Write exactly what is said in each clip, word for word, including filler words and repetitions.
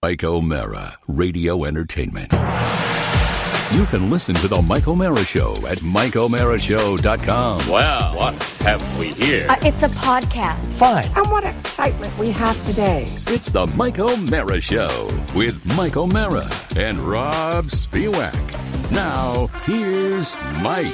Mike O'Mara, Radio Entertainment. You can listen to The Mike O'Mara Show at mike o'mara show dot com. Well, what have we here? Uh, it's a podcast. Fine. And what excitement we have today. It's The Mike O'Mara Show with Mike O'Mara and Rob Spiewak. Now, here's Mike.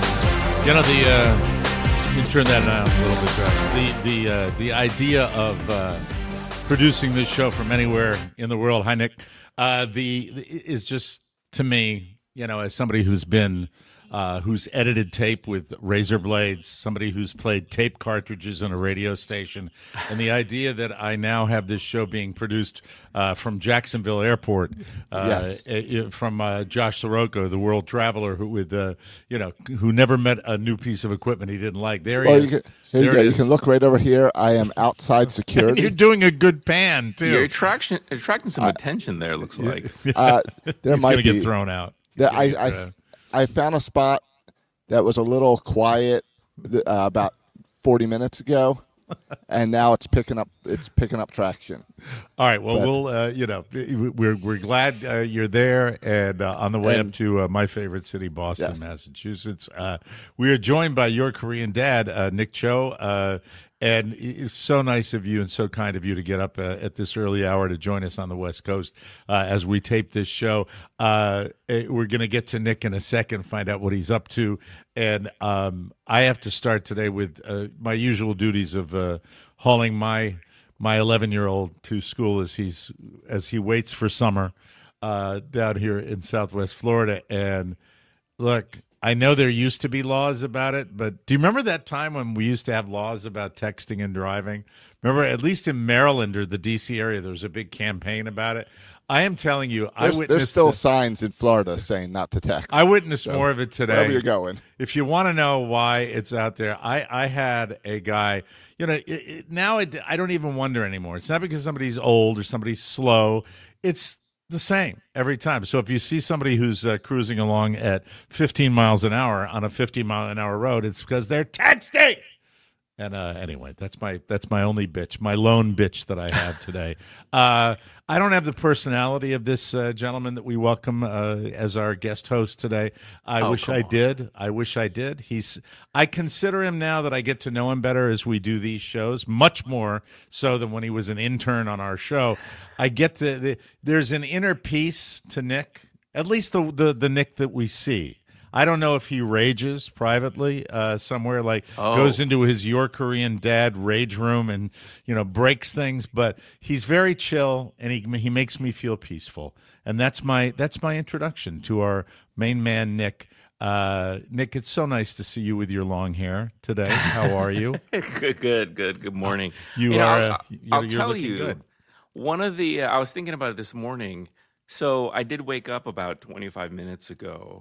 You know, the, uh, you turn that down a little bit, Josh. The, the, uh, the idea of uh, producing this show from anywhere in the world, hi, Nick, uh, the, the is just, to me, you know, as somebody who's been, uh, who's edited tape with razor blades, somebody who's played tape cartridges on a radio station, and the idea that I now have this show being produced uh, from Jacksonville Airport, uh, yes. from uh, Josh Sirocco, the world traveler, who with, uh, you know, who never met a new piece of equipment he didn't like. There well, he is. You can, here you, go. You can look right over here. I am outside security. You're doing a good pan too. You're attraction, attracting some uh, attention there. Looks like uh, there He's might going to be, get thrown out. That I, I, I found a spot that was a little quiet uh, about forty minutes ago, and now it's picking up. It's picking up traction. All right. Well, but, we'll uh, you know we're we're glad uh, you're there and uh, on the way and, up to uh, my favorite city, Boston, yes. Massachusetts. Uh, we are joined by your Korean dad, uh, Nick Cho. Uh, And it's so nice of you and so kind of you to get up uh, at this early hour to join us on the West Coast uh, as we tape this show. Uh, we're going to get to Nick in a second, find out what he's up to. And um, I have to start today with uh, my usual duties of uh, hauling my my eleven-year-old to school as he's as he waits for summer uh, down here in Southwest Florida. And look, I know there used to be laws about it, but do you remember that time when we used to have laws about texting and driving? Remember, at least in Maryland or the D C area, there was a big campaign about it. I am telling you, there's, I witnessed There's still the, signs in Florida saying not to text. I witnessed so, more of it today. Wherever you're going. If you want to know why it's out there, I, I had a guy, you know, it, it, now it, I don't even wonder anymore. It's not because somebody's old or somebody's slow. It's the same every time. So if you see somebody who's uh, cruising along at fifteen miles an hour on a fifty mile an hour road, it's because they're texting. And uh, anyway, that's my that's my only bitch, my lone bitch that I have today. Uh, I don't have the personality of this uh, gentleman that we welcome uh, as our guest host today. I oh, wish I on. did. I wish I did. He's. I consider him now that I get to know him better as we do these shows, much more so than when he was an intern on our show. I get to. The, there's an inner peace to Nick, at least the the, the Nick that we see. I don't know if he rages privately uh, somewhere, like oh. goes into his Your Korean Dad rage room and, you know, breaks things. But he's very chill, and he he makes me feel peaceful. And that's my that's my introduction to our main man, Nick. Uh, Nick, it's so nice to see you with your long hair today. How are you? good, good, good. Good morning. You, you are. Know, I'll, uh, you're, I'll you're tell looking you. Good. One of the uh, I was thinking about it this morning. So I did wake up about twenty-five minutes ago.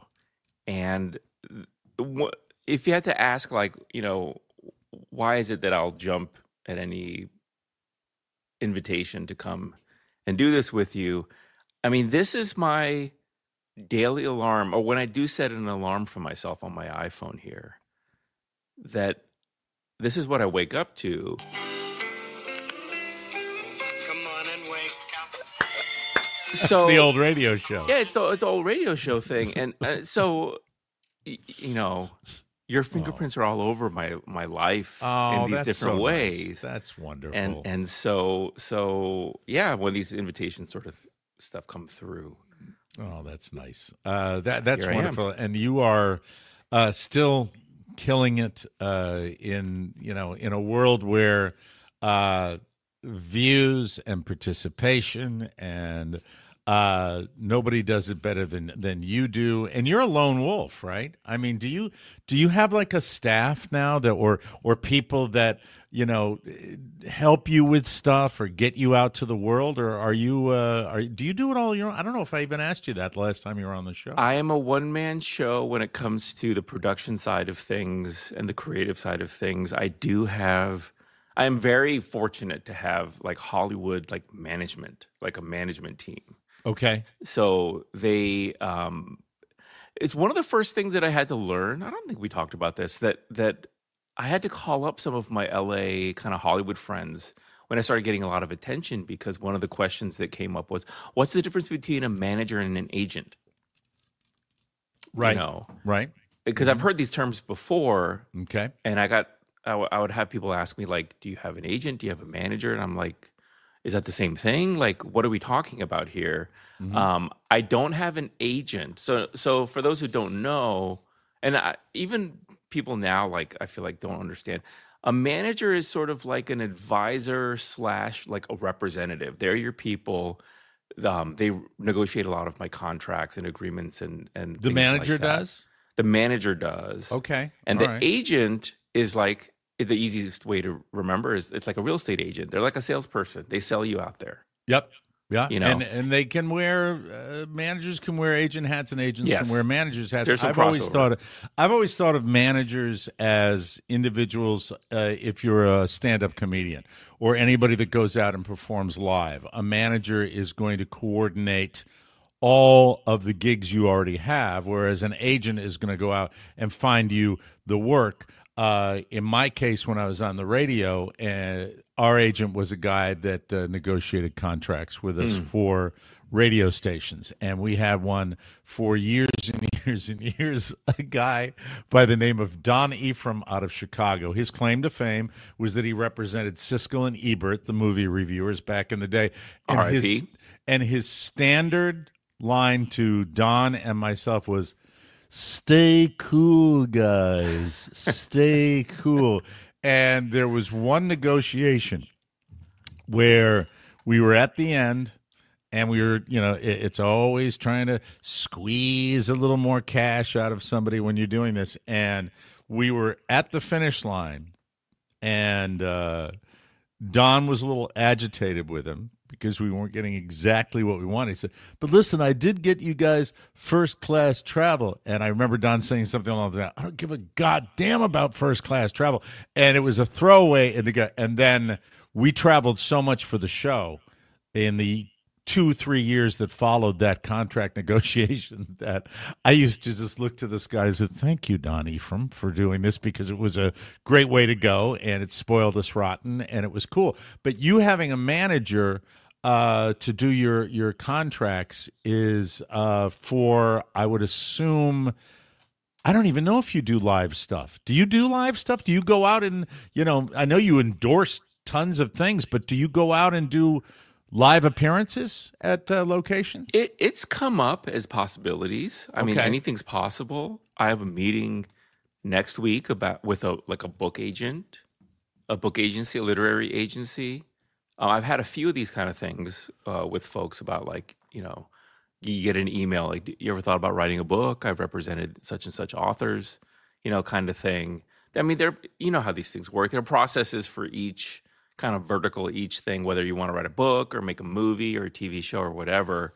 And if you had to ask, like, you know, why is it that I'll jump at any invitation to come and do this with you? I mean, this is my daily alarm, or when I do set an alarm for myself on my iPhone here, that this is what I wake up to. Come on and wake up. So, it's the old radio show. Yeah, it's the, it's the old radio show thing. And uh, so, y- you know, your fingerprints oh. are all over my, my life oh, in these that's different so ways. Nice. That's wonderful. And and so, so yeah, when these invitations sort of stuff come through. Oh, that's nice. Uh, that That's Here wonderful. And you are uh, still killing it uh, in, you know, in a world where uh, views and participation and uh, nobody does it better than than you do. And you're a lone wolf, right? I mean, do you do you have like a staff now that or or people that, you know, help you with stuff or get you out to the world, or are you uh, are do you do it all your own? I don't know if I even asked you that the last time you were on the show. I am a one man show when it comes to the production side of things and the creative side of things. I do have. I am very fortunate to have like Hollywood like management, like a management team. Okay. So they, um, it's one of the first things that I had to learn. I don't think we talked about this, that that I had to call up some of my L A kind of Hollywood friends when I started getting a lot of attention because one of the questions that came up was, what's the difference between a manager and an agent? Right. You know, right. Because I've heard these terms before. Okay. And I got, I, w- I would have people ask me, like, do you have an agent? Do you have a manager? And I'm like, is that the same thing? Like, what are we talking about here? Mm-hmm. Um, I don't have an agent. So, so for those who don't know, and I, even people now, like, I feel like don't understand. A manager is sort of like an advisor slash like a representative. They're your people. Um, they negotiate a lot of my contracts and agreements and and the things manager like that. does. The manager does. Okay, and all the right. agent is like the easiest way to remember is it's like a real estate agent. They're like a salesperson. They sell you out there. Yep. Yeah, you know, and and they can wear uh, managers can wear agent hats and agents yes. can wear managers hats. There's some I've crossover. always thought of, I've always thought of managers as individuals. Uh, if you're a stand-up comedian or anybody that goes out and performs live, a manager is going to coordinate all of the gigs you already have, whereas an agent is going to go out and find you the work. Uh, in my case, when I was on the radio, uh, our agent was a guy that uh, negotiated contracts with us mm. for radio stations. And we had one for years and years and years, a guy by the name of Don Ephraim out of Chicago. His claim to fame was that he represented Siskel and Ebert, the movie reviewers, back in the day. And R I P his, and his standard line to Don and myself was, "Stay cool, guys. Stay cool." And there was one negotiation where we were at the end and we were, you know, it, it's always trying to squeeze a little more cash out of somebody when you're doing this. And we were at the finish line and uh, Don was a little agitated with him because we weren't getting exactly what we wanted. He said, "But listen, I did get you guys first-class travel." And I remember Don saying something along the line, "I don't give a goddamn about first-class travel." And it was a throwaway. And, the, and then we traveled so much for the show in the two, three years that followed that contract negotiation that I used to just look to this guy and say, "Thank you, Don Ephraim, for doing this because it was a great way to go and it spoiled us rotten and it was cool." But you having a manager uh, to do your, your contracts is uh, for, I would assume, I don't even know if you do live stuff. Do you do live stuff? Do you go out and, you know, I know you endorse tons of things, but do you go out and do live appearances at uh, locations? It, it's come up as possibilities. I mean, Okay. anything's possible. I have a meeting next week about with a like a book agent, a book agency, a literary agency. Uh, I've had a few of these kind of things uh, with folks about like, you know, you get an email like, "You ever thought about writing a book? I've represented such and such authors," you know, kind of thing. I mean, there, you know how these things work. There are processes for each kind of vertical, each thing, whether you want to write a book or make a movie or a T V show or whatever.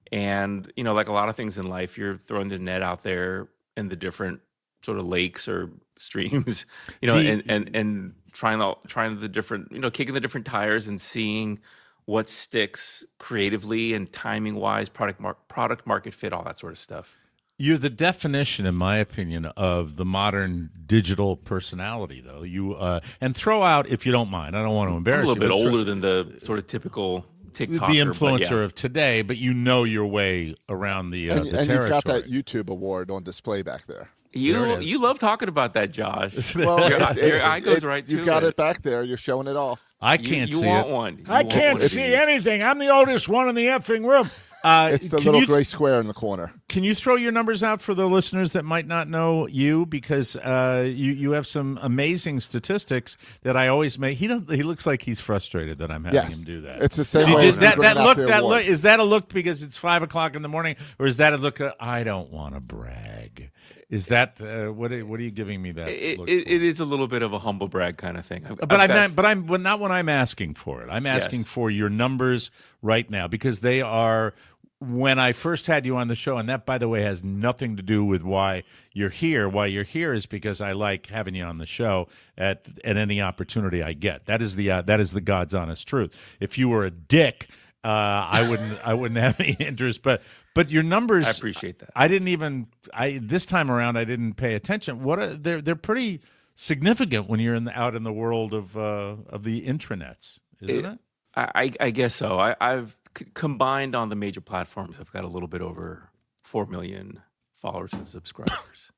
And, you know, like a lot of things in life, you're throwing the net out there in the different sort of lakes or streams, you know, The- and, and, and trying to, trying the different, you know, kicking the different tires and seeing what sticks creatively and timing wise, product, mar- product market fit, all that sort of stuff. You're the definition, in my opinion, of the modern digital personality, though. You uh, and throw out, if you don't mind, I don't want to I'm embarrass a little you. bit but throw- older than the sort of typical TikToker. the influencer but yeah. of today, but you know your way around the, uh, and, the and territory. you've got that YouTube award on display back there. There You it is. you love talking about that, Josh. Well, your, it- your it- eye goes it- right to You've got it. it back there. You're showing it off. I You- can't you see want it. one. You I want can't one of see these. anything. I'm the oldest one in the effing room. Uh, It's the can little you, gray square in the corner. Can you throw your numbers out for the listeners that might not know you? Because uh, you you have some amazing statistics that I always make. He don't. He looks like he's frustrated that I'm having Yes. him do that. It's the same Did way you- as that giving that out look. the That award. look is that a look because it's five o'clock in the morning, or is that a look? Of, I don't want to brag. Is that uh, what? Are, what are you giving me that? It, look it, for? it is a little bit of a humble brag kind of thing. I've- But I've I'm got- not. But I'm. But not when I'm asking for it. I'm asking Yes. for your numbers right now because they are. When I first had you on the show, and that, by the way, has nothing to do with why you're here. Why you're here is because I like having you on the show at at any opportunity I get. That is the uh, that is the God's honest truth. If you were a dick, uh, I wouldn't I wouldn't have any interest. But but your numbers, I appreciate that. I didn't even I this time around I didn't pay attention. What are, they're they're pretty significant when you're in the, out in the world of uh, of the intranets. isn't it? it? I, I, I guess so. I, I've c- combined on the major platforms. I've got a little bit over four million followers and subscribers.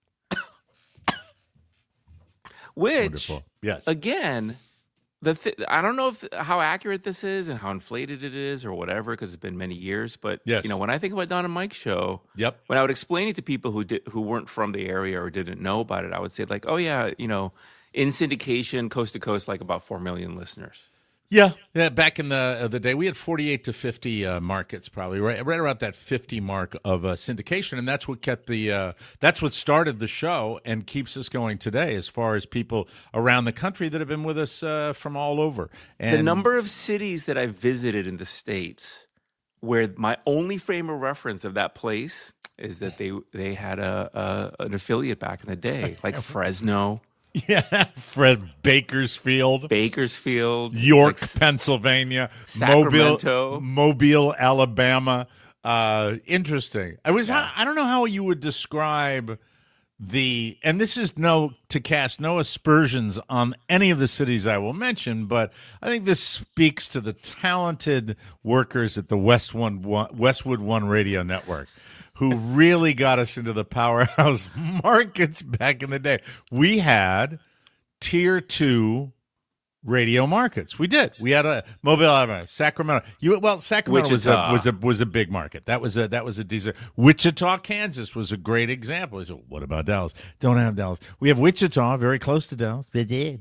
Which, Wonderful. Yes. again, the th- I don't know if how accurate this is and how inflated it is or whatever, because it's been many years. But Yes. you know, when I think about Don and Mike's show, Yep. when I would explain it to people who did, who weren't from the area or didn't know about it, I would say like, "Oh yeah, you know, in syndication, coast to coast, like about four million listeners." Yeah, yeah. Back in the uh, the day, we had forty-eight to fifty uh, markets, probably right, right around that fifty mark of uh, syndication, and that's what kept the uh, that's what started the show and keeps us going today. As far as people around the country that have been with us uh, from all over, and The number of cities that I've visited in the States where my only frame of reference of that place is that they they had a, a an affiliate back in the day, like Fresno, yeah, Fred Bakersfield, Bakersfield, York, like Pennsylvania, Sacramento. Mobile, Mobile, Alabama. Uh, interesting. I was. I don't know how you would describe the. And this is no to cast no aspersions on any of the cities I will mention, but I think this speaks to the talented workers at the West One, Westwood One Radio Network, who really got us into the powerhouse markets back in the day. We had tier two radio markets. We did. We had a Mobile, Alabama, Sacramento. You well, Sacramento was a Wichita. was a was a big market. That was a that was a decent. Wichita, Kansas was a great example. I said, what about Dallas? Don't have Dallas. We have Wichita, very close to Dallas.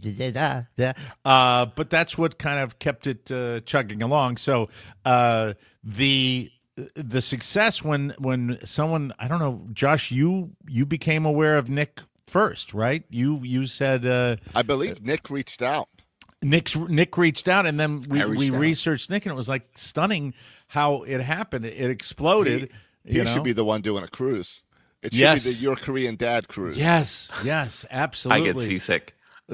Uh, but that's what kind of kept it uh, chugging along. So uh, the the success when when someone I don't know, Josh, you you became aware of Nick first, right? You you said uh, I believe Nick reached out. Nick's Nick reached out, and then we, I reached we out. researched Nick, and it was like stunning how it happened. It, it exploded. He you know? should be the one doing a cruise. It should Yes. be the Your Korean Dad cruise. Yes, yes, I absolutely. get seasick.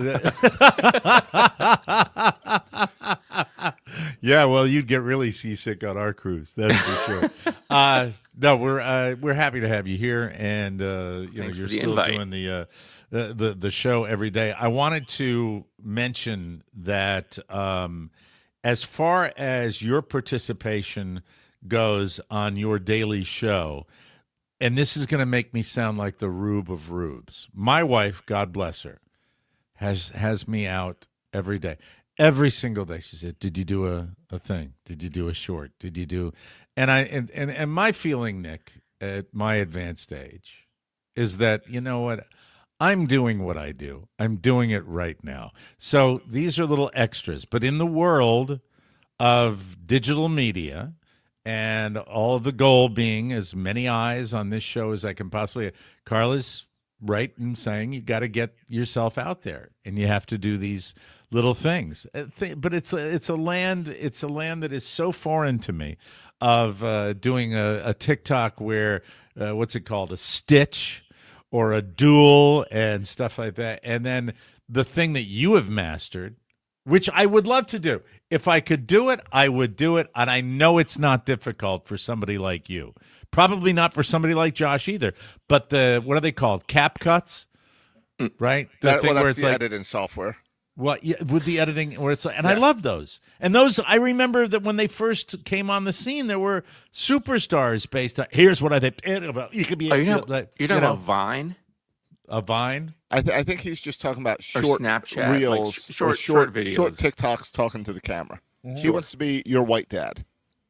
Yeah, well, you'd get really seasick on our cruise. That's for sure. uh, no, we're uh, we're happy to have you here, and uh, you know Thanks you're for the still invite. doing the, uh, the the the show every day. I wanted to mention that um, as far as your participation goes on your daily show, and this is going to make me sound like the Rube of Rubes. My wife, God bless her, has has me out every day. Every single day, she said, "Did you do a, a thing? Did you do a short? Did you do?" And I and, and and my feeling, Nick, at my advanced age, is that you know what, I'm doing what I do. I'm doing it right now. So these are little extras, but in the world of digital media, and all of the goal being as many eyes on this show as I can possibly. Carla's right in saying you got to get yourself out there, and you have to do these little things. Uh, th- But it's a, it's a land it's a land that is so foreign to me. Of uh, doing a, a TikTok where uh, what's it called, a stitch or a duel and stuff like that, and then the thing that you have mastered, which I would love to do. If I could do it, I would do it. And I know it's not difficult for somebody like you. Probably not for somebody like Josh either. But the, what are they called? Cap cuts? Right? The That, thing well, where that's it's the like, editing software. well, yeah, with the editing, where it's like, and I Yeah. love those. And those, I remember that when they first came on the scene, there were superstars based on, here's what I think. You could be, Oh, you're not, like, you're you talking know, about Vine a Vine. I, th- I think he's just talking about or short Snapchat, like reels, sh- or short, short, short videos. short TikToks talking to the camera. He wants to be your white dad.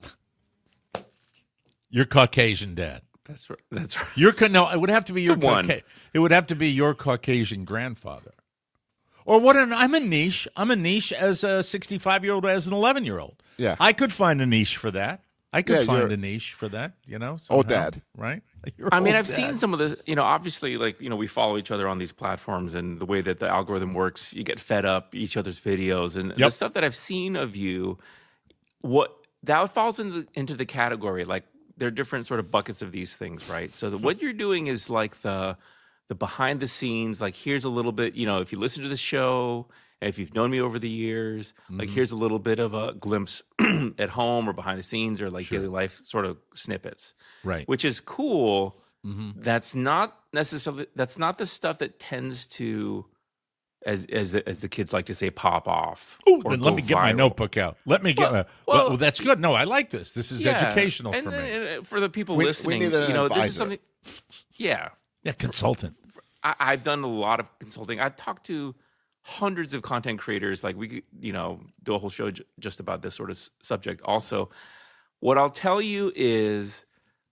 Your Caucasian dad. That's right. That's right. Your ca- no, it would have to be your One. Cauca- it would have to be your Caucasian grandfather. Or what? An, I'm a niche. I'm a niche as a sixty-five year old, as an eleven year old. Yeah. I could find a niche for that. I could Yeah, find you're- a niche for that. You know, Old somehow, dad. right? Your I mean, old I've seen dad. some of the, you know, obviously, like, you know, we follow each other on these platforms, and the way that the algorithm works, you get fed up each other's videos, and the Yep. stuff that I've seen of you, what that falls into into the category, like, there are different sort of buckets of these things, right? So the, what you're doing is like the the behind the scenes, like, here's a little bit, you know, if you listen to the show, and if you've known me over the years, like, here's a little bit of a glimpse at home or behind the scenes or like daily life sort of snippets, Right. which is cool. That's not necessarily, that's not the stuff that tends to as as the, as the kids like to say, pop off. Ooh, or then go let me get my viral. notebook out. Let me get Well, my. well- Well, that's good. No, I like this. This is Yeah. educational and, for me. and for the people We- we listening, need an you know, this advisor. is something. Yeah, Yeah, consultant. I, I've done a lot of consulting. I've talked to hundreds of content creators. Like we could, you know, do a whole show j- just about this sort of s- subject. Also, what I'll tell you is,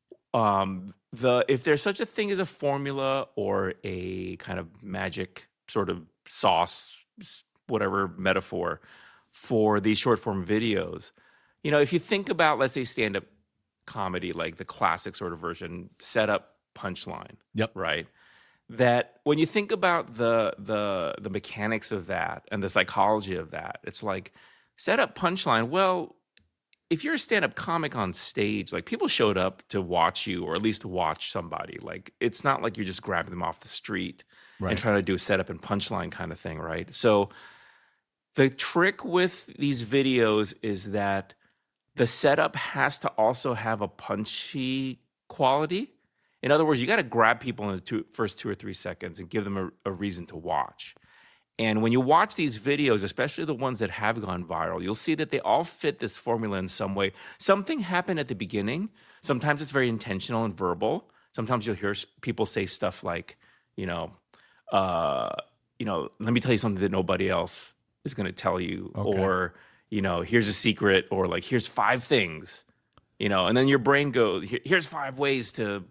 um, the if there's such a thing as a formula or a kind of magic sort of sauce, s- whatever metaphor for these short form videos, you know, if you think about, let's say, stand up comedy, like the classic sort of version, setup, punchline. Yep. Right. That when you think about the the the mechanics of that and the psychology of that, it's like setup, punchline. Well, if you're a stand-up comic on stage, like people showed up to watch you, or at least to watch somebody. Like it's not like you're just grabbing them off the street Right. and trying to do a setup and punchline kind of thing, right? So the trick with these videos is that the setup has to also have a punchy quality. In other words, you got to grab people in the two, first two or three seconds and give them a, a reason to watch. And when you watch these videos, especially the ones that have gone viral, you'll see that they all fit this formula in some way. Something happened at the beginning. Sometimes it's very intentional and verbal. Sometimes you'll hear s- people say stuff like, you know, uh, you know, let me tell you something that nobody else is going to tell you, Okay. or you know, here's a secret, or like here's five things, you know, and then your brain goes, "Here- here's five ways to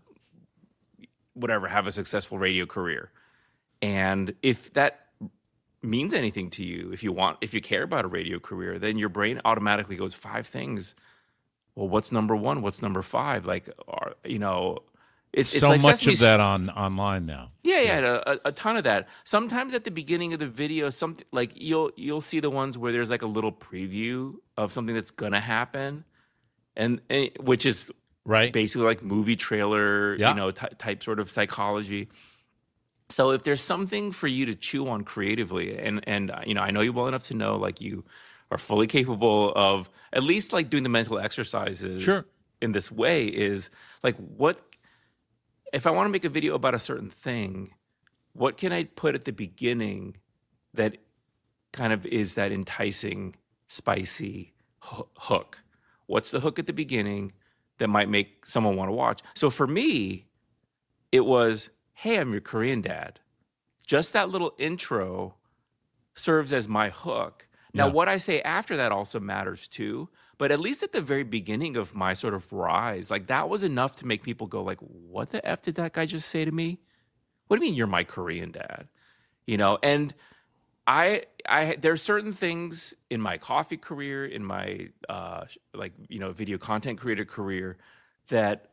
whatever have a successful radio career. And if that means anything to you, if you want, if you care about a radio career, then your brain automatically goes five things. Well, what's number one? What's number five? Like, are, you know, it's, it's so like much Sesame of that on online now. yeah, yeah, a, a ton of that. Sometimes at the beginning of the video, something like you'll you'll see the ones where there's like a little preview of something that's gonna happen, and, and which is Right. basically like movie trailer, Yeah. you know, ty- type sort of psychology. So if there's something for you to chew on creatively, and and uh, you know, I know you well enough to know like you are fully capable of at least like doing the mental exercises Sure. in this way, is like what if I want to make a video about a certain thing, what can I put at the beginning that kind of is that enticing, spicy ho- hook? What's the hook at the beginning that might make someone want to watch? So for me, it was, hey, I'm your Korean dad. Just that little intro serves as my hook. Now, Yeah. what I say after that also matters too. But at least at the very beginning of my sort of rise, like that was enough to make people go like, what the F did that guy just say to me? What do you mean you're my Korean dad? You know, and I, I, there's certain things in my coffee career, in my, uh, like, you know, video content creator career that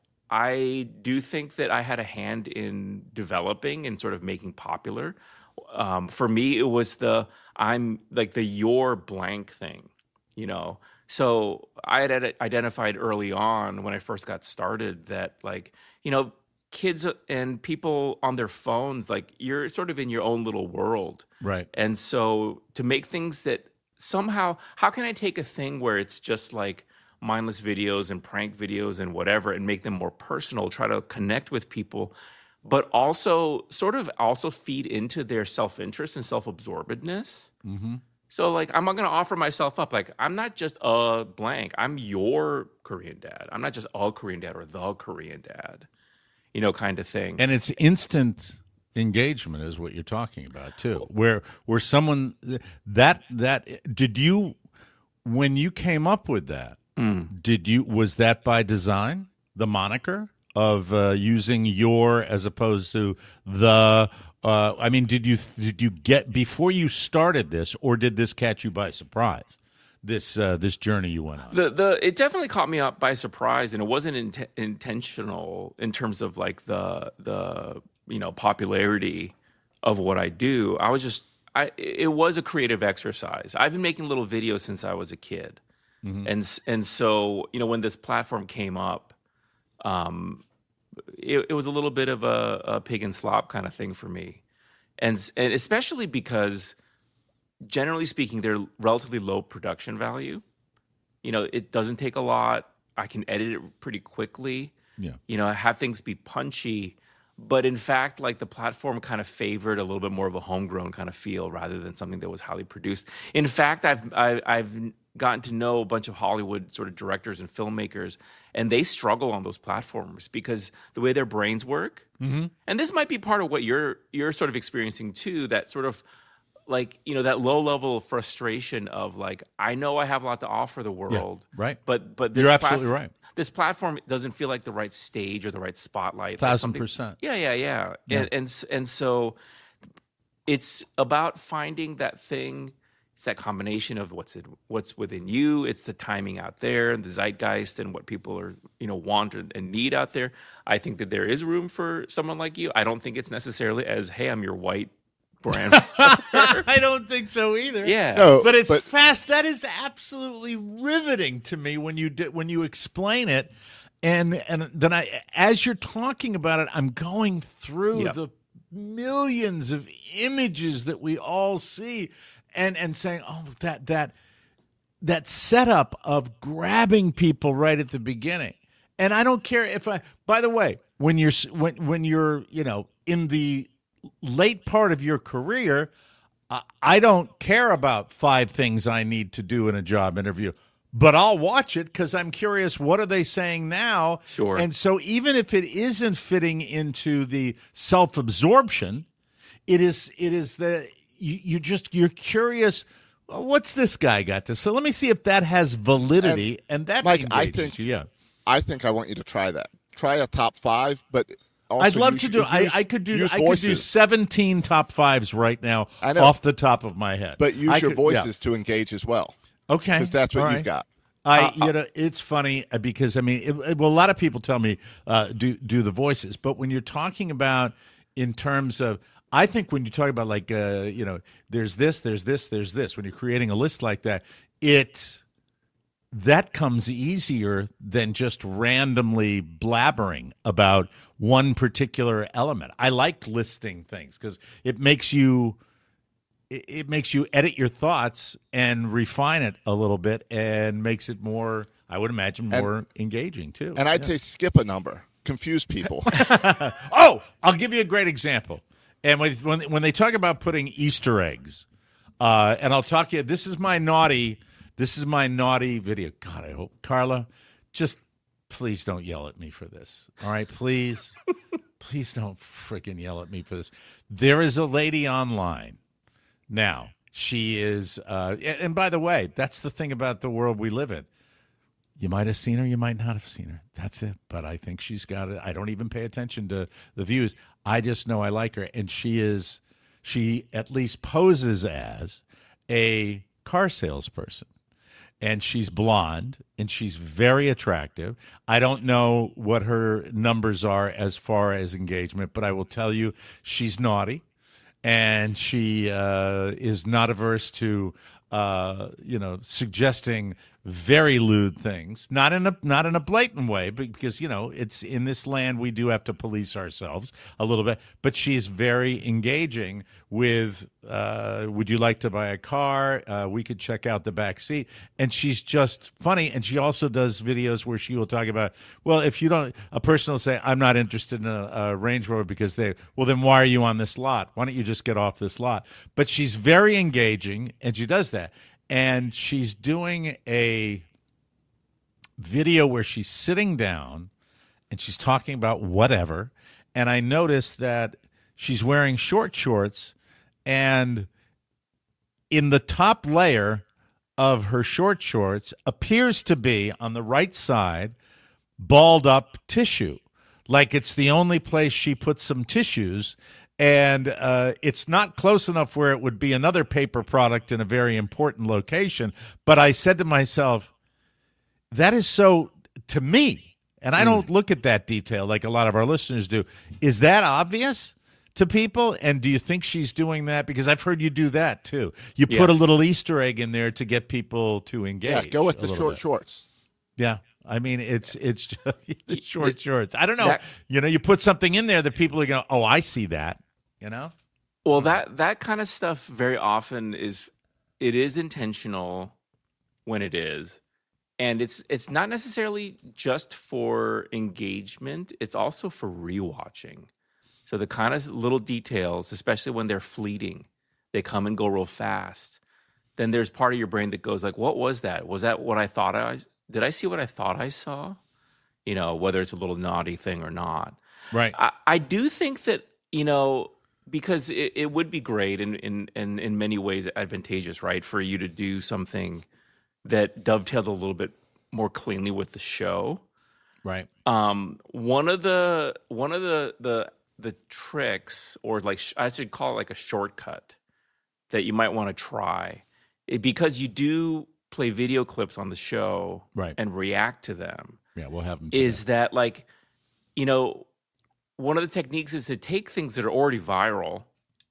I do think that I had a hand in developing and sort of making popular. Um, for me, it was the, I'm like the your blank thing, you know? So I had ide- identified early on when I first got started that like, you know, kids and people on their phones, like you're sort of in your own little world. Right. And so to make things that somehow, how can I take a thing where it's just like mindless videos and prank videos and whatever and make them more personal, try to connect with people, but also sort of also feed into their self-interest and self-absorbedness. Mm-hmm. So like, I'm not going to offer myself up. Like, I'm not just a blank. I'm your Korean dad. I'm not just a Korean dad or the Korean dad, you know, kind of thing. And it's instant engagement is what you're talking about too. Where where someone that that did you when you came up with that, Mm. did you was that by design, the moniker of uh, using your as opposed to the uh, I mean, did you did you get before you started this, or did this catch you by surprise? This uh, this journey you went on. The the it definitely caught me up by surprise, and it wasn't int- intentional in terms of like the the you know popularity of what I do. I was just I it was a creative exercise. I've been making little videos since I was a kid, Mm-hmm. and s- and so you know when this platform came up, um, it, it was a little bit of a, a pig and slop kind of thing for me, and s- and especially because generally speaking, they're relatively low production value. You know, it doesn't take a lot. I can edit it pretty quickly. Yeah. You know, have things be punchy, but in fact, like the platform kind of favored a little bit more of a homegrown kind of feel rather than something that was highly produced. In fact, I've I, I've gotten to know a bunch of Hollywood sort of directors and filmmakers, and they struggle on those platforms because the way their brains work. Mm-hmm. And this might be part of what you're you're sort of experiencing too. That sort of like, you know, that low level of frustration of like, I know I have a lot to offer the world, yeah, right? But but this you're absolutely platform, right. This platform doesn't feel like the right stage or the right spotlight. Thousand percent. Yeah, yeah, yeah. yeah. And, and and so it's about finding that thing. It's that combination of what's in, what's within you. It's the timing out there and the zeitgeist and what people are, you know, want and need out there. I think that there is room for someone like you. I don't think it's necessarily as, hey, I'm your white brand. I don't think so either. Yeah, No, but it's but, fast. That is absolutely riveting to me when you do, when you explain it, and and then I, as you're talking about it, I'm going through Yep. the millions of images that we all see, and and saying, oh, that that that setup of grabbing people right at the beginning. And I don't care if I. By the way, when you're when when you're you know in the late part of your career, uh, I don't care about five things I need to do in a job interview, but I'll watch it because I'm curious, what are they saying now? Sure. And so even if it isn't fitting into the self-absorption, it is it is the you, you just you're curious, well, what's this guy got to? So let me see if that has validity, and, and that Mike, I engages think you. Yeah. I think I want you to try that. Try a top five, but also I'd love use- to do. use- I, I could do. use I could do voices. seventeen top fives right now, I know. off the top of my head. But use I your could- yeah. voices to engage as well, Okay, because that's what all you've right. got. I, Uh, you know, it's funny uh, because I mean, it, it- well, a lot of people tell me uh, do do the voices, but when you're talking about in terms of, I think when you talk about like, uh, you know, there's this, there's this, there's this. When you're creating a list like that, it that comes easier than just randomly blabbering about one particular element. I like listing things because it makes you. It makes you edit your thoughts and refine it a little bit and makes it more, I would imagine, And- more engaging too. And I'd Yeah. say skip a number, confuse people. Oh, I'll give you a great example. And when when, when they talk about putting Easter eggs, uh, and I'll talk to you, this is my naughty, this is my naughty video. God, I hope, Carla, just please don't yell at me for this. All right, please, please don't freaking yell at me for this. There is a lady online. Now, she is, uh, and and by the way, that's the thing about the world we live in. You might have seen her, you might not have seen her. That's it. But I think she's got it. I don't even pay attention to the views. I just know I like her. And she is, she at least poses as a car salesperson. And she's blonde, and she's very attractive. I don't know what her numbers are as far as engagement, but I will tell you she's naughty. And she uh, is not averse to, uh, you know, suggesting very lewd things, not in a not in a blatant way, but because, you know, it's in this land we do have to police ourselves a little bit. But she's very engaging with, uh, would you like to buy a car? Uh, we could check out the back seat. And she's just funny. And she also does videos where she will talk about, well, if you don't, a person will say, I'm not interested in a, a Range Rover because they, well, then why are you on this lot? Why don't you just get off this lot? But she's very engaging, and she does that. And she's doing a video where she's sitting down and she's talking about whatever. And I noticed that she's wearing short shorts, and in the top layer of her short shorts appears to be on the right side balled up tissue. Like it's the only place she put some tissues. And uh, it's not close enough where it would be another paper product in a very important location. But I said to myself, that is so, to me, and I don't look at that detail like a lot of our listeners do, is that obvious to people? And do you think she's doing that? Because I've heard you do that, too. You put Yes. a little Easter egg in there to get people to engage. Yeah, go with a the little short bit. shorts. Yeah. I mean, it's it's just short shorts. I don't know. That- you know, you put something in there that people are going, oh, I see that. You know? Well, that that kind of stuff very often is it is intentional when it is, and it's it's not necessarily just for engagement. It's also for rewatching. So the kind of little details, especially when they're fleeting, they come and go real fast. Then there's part of your brain that goes like, what was that? Was that what I thought I did I see what I thought I saw? You know, whether it's a little naughty thing or not. Right. I, I do think that, you know, because it, it would be great and in, in, in many ways advantageous, right, for you to do something that dovetailed a little bit more cleanly with the show. Right. Um, one of the one of the the the tricks, or like sh- I should call it like a shortcut that you might want to try, it, because you do play video clips on the show, right, and react to them. Yeah, we'll have them. Is that like, you know, one of the techniques is to take things that are already viral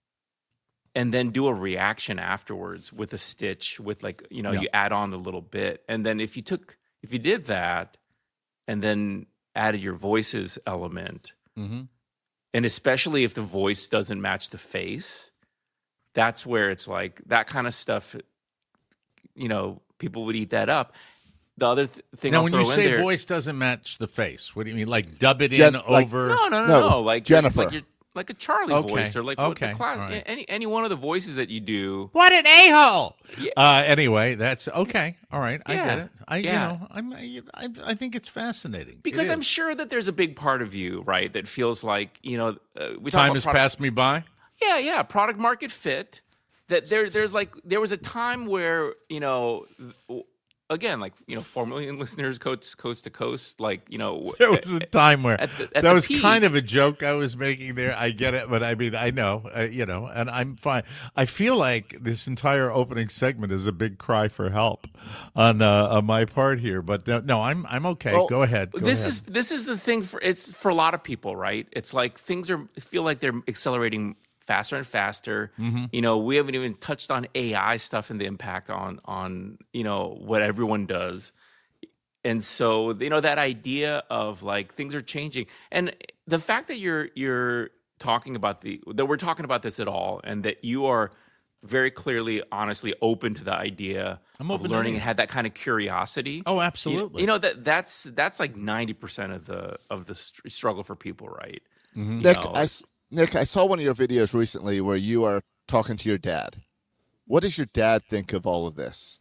and then do a reaction afterwards with a stitch, with like, you know, Yeah. you add on a little bit. And then if you took, if you did that and then added your voices element, mm-hmm. and especially if the voice doesn't match the face, that's where it's like that kind of stuff, you know, people would eat that up. The other th- thing now, I'll when throw you say in there, voice doesn't match the face, what do you mean? Like dub it Jen- in like- over? no, no, no, No, no, like Jennifer. like, you're, like a Charlie Okay, voice, or like what okay, the class, all right. any any one of the voices that you do. What an a hole! Yeah. Uh, anyway, that's okay. All right, I Yeah, get it. I, yeah. you know, I'm, I, I think it's fascinating Because It I'm is. sure that there's a big part of you, right, that feels like, you know, uh, we talk time about has product- passed me by. Yeah, yeah, product market fit. That there, there's like there was a time where, you know, th- again, like, you know, four million listeners coast coast to coast, like, you know, There was a time where at the- at that the was peak. kind of a joke I was making there. I get it, but I mean, I know, uh, you know, and I'm fine. I feel like this entire opening segment is a big cry for help on, uh, on my part here, but uh, no, I'm I'm okay. Well, Go ahead. Go this ahead. is this is the thing for it's for a lot of people, right? It's like things are feel like they're accelerating faster and faster. Mm-hmm. You know, we haven't even touched on A I stuff and the impact on on you know what everyone does. And so, you know, that idea of like things are changing, and the fact that you're you're talking about the that we're talking about this at all, and that you are very clearly, honestly open to the idea I'm of open to learning anything. and had that kind of curiosity. Oh, You, absolutely. you know that that's that's like ninety percent of the of the str- struggle for people, right? Mm-hmm. You Nick, know, I, s- Nick, I saw one of your videos recently where you are talking to your dad. What does your dad think of all of this?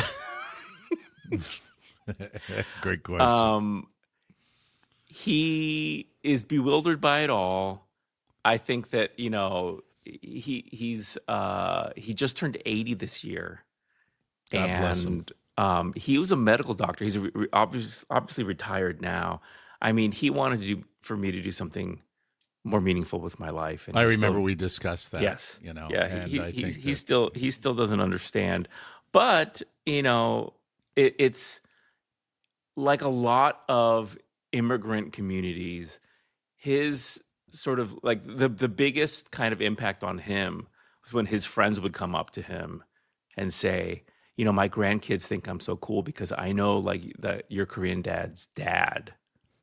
Great question. Um, he is bewildered by it all. I think that, you know, he he's uh, he just turned eighty this year, God and bless him. Um, he was a medical doctor. He's re- re- obviously, obviously retired now. I mean, he wanted to do, for me to do something more meaningful with my life. And I he's remember still- we discussed that. Yes. You know, Yeah. and He, I he, think he that- still he still doesn't understand. But, you know, it, it's like a lot of immigrant communities, his sort of like the the biggest kind of impact on him was when his friends would come up to him and say, you know, my grandkids think I'm so cool because I know like that your Korean dad's dad.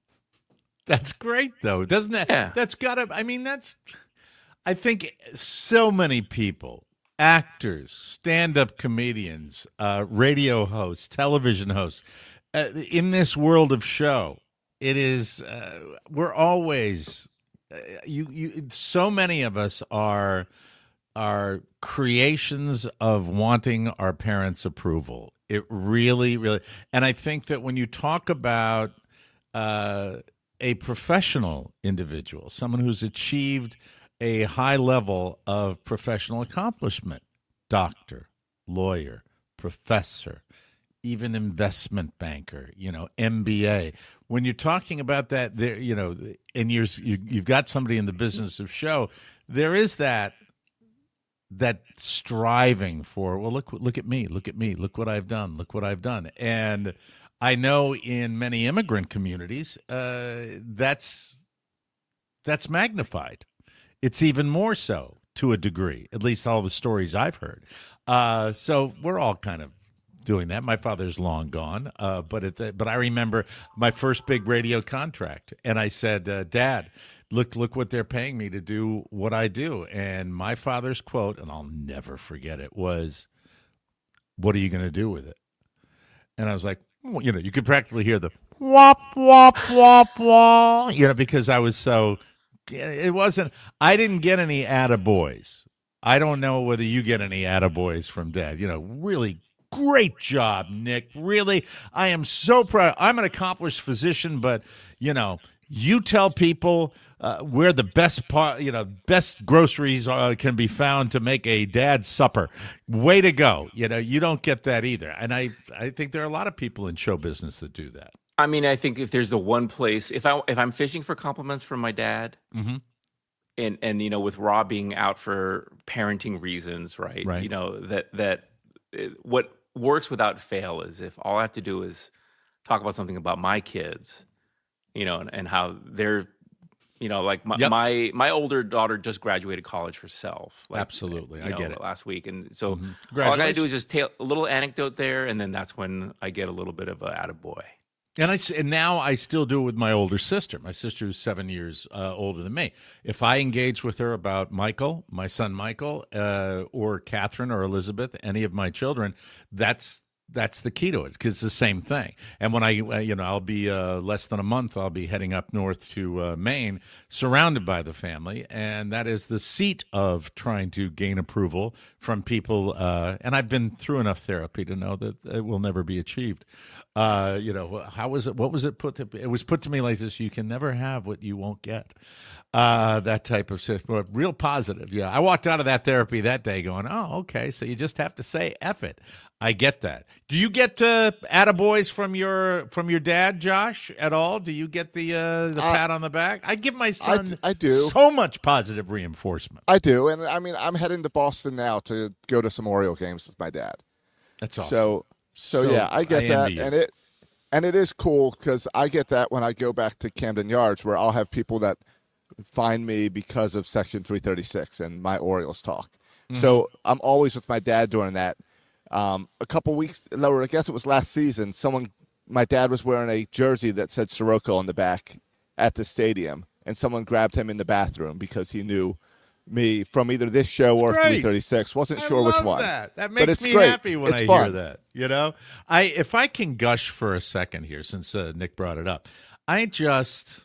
That's great, though, doesn't that? Yeah. That's gotta. I mean, that's. I think so many people, actors, stand-up comedians, uh, radio hosts, television hosts, uh, in this world of show, it is. Uh, we're always. Uh, you. You. So many of us are. Are creations of wanting our parents' approval. It really, really, and I think that when you talk about. Uh, a professional individual, someone who's achieved a high level of professional accomplishment, doctor, lawyer, professor, even investment banker, you know, M B A. When you're talking about that, there, you know, and you're, you, you've got somebody in the business of show, there is that that striving for, well, look, look at me, look at me, look what I've done, look what I've done, and I know in many immigrant communities, uh, that's that's magnified. It's even more so to a degree, at least all the stories I've heard. Uh, so we're all kind of doing that. My father's long gone, uh, but at the, but I remember my first big radio contract, and I said, uh, "Dad, look look what they're paying me to do what I do." And my father's quote, and I'll never forget it, was, "What are you going to do with it?" And I was like, well, you know, you could practically hear the wop, wop, wop, wop, you know, because I was so it wasn't. I didn't get any attaboys. I don't know whether you get any attaboys from Dad. You know, really great job, Nick. Really, I am so proud. I'm an accomplished physician, but you know, you tell people uh, where the best part, you know, best groceries are, can be found to make a dad supper. Way to go! You know, you don't get that either. And I, I think there are a lot of people in show business that do that. I mean, I think if there's the one place, if I if I'm fishing for compliments from my dad, mm-hmm. and and you know, with Rob being out for parenting reasons, right? Right. You know that that uh, what works without fail is if all I have to do is talk about something about my kids, you know, and, and how they're, you know, like my, Yep. my my older daughter just graduated college herself. Like, Absolutely. you I know, get it. Last week, and so Mm-hmm. all I got to do is just tell a little anecdote there, and then that's when I get a little bit of a attaboy. And I s- and now I still do it with my older sister. My sister is seven years uh, older than me. If I engage with her about Michael, my son Michael, uh, or Catherine or Elizabeth, any of my children, that's that's the key to it because it's the same thing. And when I, uh, you know, I'll be uh, less than a month, I'll be heading up north to uh, Maine, surrounded by the family, and that is the seat of trying to gain approval from people. Uh, and I've been through enough therapy to know that it will never be achieved. Uh, you know, how was it? What was it put to? It was put to me like this: you can never have what you won't get. Uh, that type of stuff, but real positive. Yeah, I walked out of that therapy that day going, "Oh, okay." So you just have to say "F it." I get that. Do you get uh, attaboys from your from your dad, Josh, at all? Do you get the uh, the I- pat on the back? I give my I son d- I do. so much positive reinforcement. I do, and I mean, I'm heading to Boston now to go to some Oriole games with my dad. That's awesome. So, so, So yeah, I get I that, envy you. and it and it is cool because I get that when I go back to Camden Yards, where I'll have people that find me because of Section three thirty-six and my Orioles talk. Mm-hmm. So I'm always with my dad during that. Um, a couple weeks, or I guess it was last season, someone, my dad was wearing a jersey that said Sirocco on the back at the stadium, and someone grabbed him in the bathroom because he knew me from either this show or Great. three thirty-six. Wasn't sure I love which one. That that But makes it's me great. happy when It's I fun. hear that. You know, I if I can gush for a second here, since uh, Nick brought it up, I just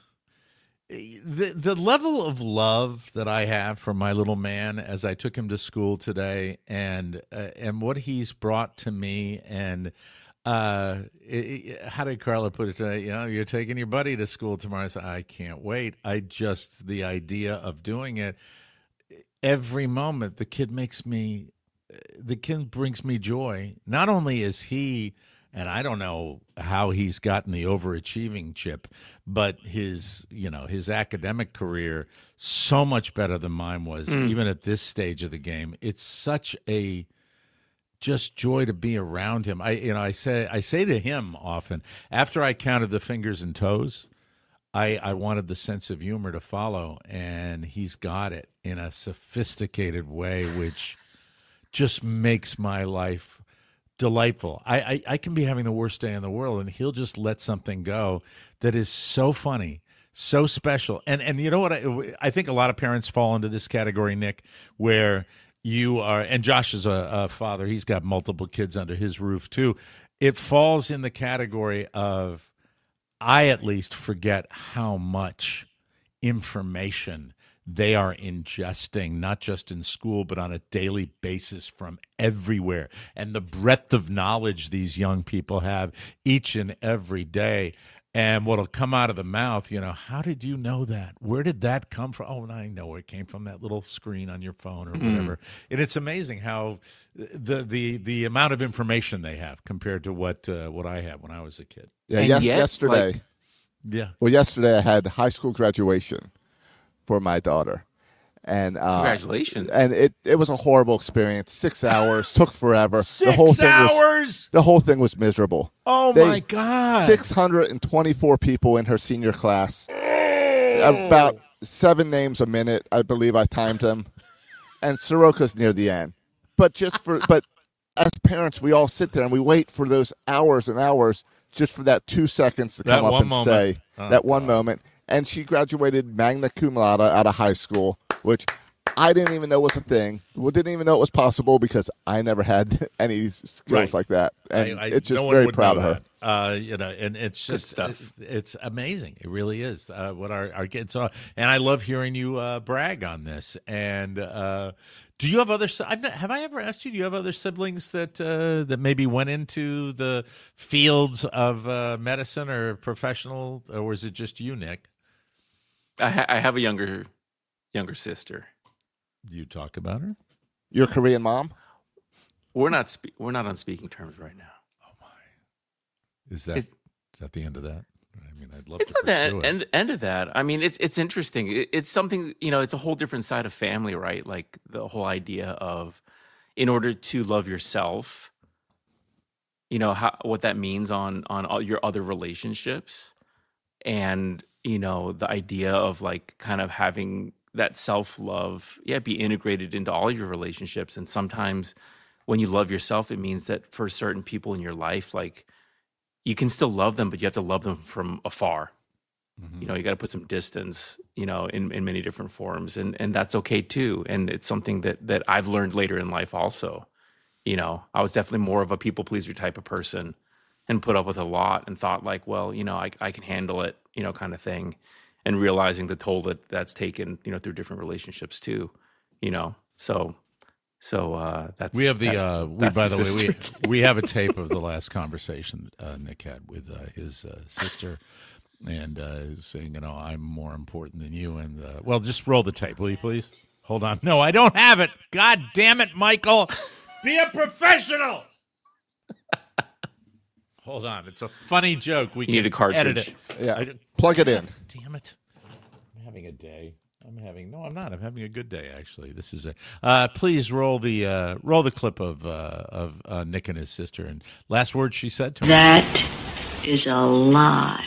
the the level of love that I have for my little man as I took him to school today, and uh, and what he's brought to me, and uh, it, it- how did Carla put it today? You know, you're taking your buddy to school tomorrow. I said, I can't wait. I just the idea of doing it. Every moment the kid makes me the kid brings me joy. Not only is he, and I don't know how he's gotten the overachieving chip, but his, you know, his academic career so much better than mine was, even at this stage of the game. It's such a just joy to be around him. I, you know, I say I say to him often after I counted the fingers and toes, I, I wanted the sense of humor to follow, and he's got it in a sophisticated way, which just makes my life delightful. I, I, I can be having the worst day in the world, and he'll just let something go that is so funny, so special. And and you know what? I, I think a lot of parents fall into this category, Nick, where you are, and Josh is a, a father. He's got multiple kids under his roof, too. It falls in the category of, I at least forget how much information they are ingesting, not just in school, but on a daily basis from everywhere. And the breadth of knowledge these young people have each and every day. And what'll come out of the mouth, you know, how did you know that? Where did that come from? Oh, I know where it came from, that little screen on your phone or whatever. And it's amazing how the the the amount of information they have compared to what uh, what I had when I was a kid. Yeah, And yes- yet, yesterday. like- Yeah. Well, yesterday I had high school graduation for my daughter, and uh, Congratulations. And it, it was a horrible experience. Six hours took forever. the Six whole thing was, hours. the whole thing was miserable. Oh They- my God. Six hundred and twenty-four people in her senior class. About seven names a minute, I believe I timed them, and Soroka's near the end. But just for but as parents, we all sit there and we wait for those hours and hours just for that two seconds to That come up one and moment. say Oh, that one moment. And she graduated magna cum laude out of high school, which I didn't even know was a thing. We didn't even know it was possible because I never had any skills Right. like that, and I, I, it's just no one very would proud know of her. that. Uh, you know, and it's Good just stuff. it- it's amazing. It really is uh, what our our kids are, and I love hearing you uh, brag on this. And uh, do you have other? si- I've not, have I ever asked you? Do you have other siblings that uh, that maybe went into the fields of uh, medicine or professional, or is it just you, Nick? I, ha- I have a younger younger sister. Do you talk about her? Your Korean mom? We're not spe- we're not on speaking terms right now. Is that It's- is that the end of that? I mean, I'd love It's to not the pursue end, it. end, end of that. I mean, it's it's interesting. It, it's something, you know, it's a whole different side of family, right? Like the whole idea of, in order to love yourself, you know, how, what that means on on all your other relationships, and you know, the idea of like kind of having that self love, yeah, be integrated into all your relationships. And sometimes when you love yourself, it means that for certain people in your life, like, you can still love them, but you have to love them from afar. Mm-hmm. You know, you got to put some distance, you know, in, in many different forms. And, and that's okay too. And it's something that, that I've learned later in life also. You know, I was definitely more of a people pleaser type of person and put up with a lot and thought like, well, you know, I, I can handle it, you know, kind of thing. And realizing the toll that that's taken, you know, through different relationships too, you know, so So uh, that's We have the that- uh, we that's by the, way sister. we, we have a tape of the last conversation uh, Nick had with uh, his uh, sister, and uh, saying, you know, I'm more important than you. And uh, well, just roll the tape, will you please? Hold on. No, I don't have it. God damn it, Michael! Be a professional. Hold on. It's a funny joke. We You need can a edit cartridge. it. Yeah, I- plug it in. Damn it. I'm having a day. I'm having no, I'm not. I'm having a good day actually. This is a. Uh, please roll the uh, roll the clip of uh, of uh, Nick and his sister. And last words she said to him. That is a lie.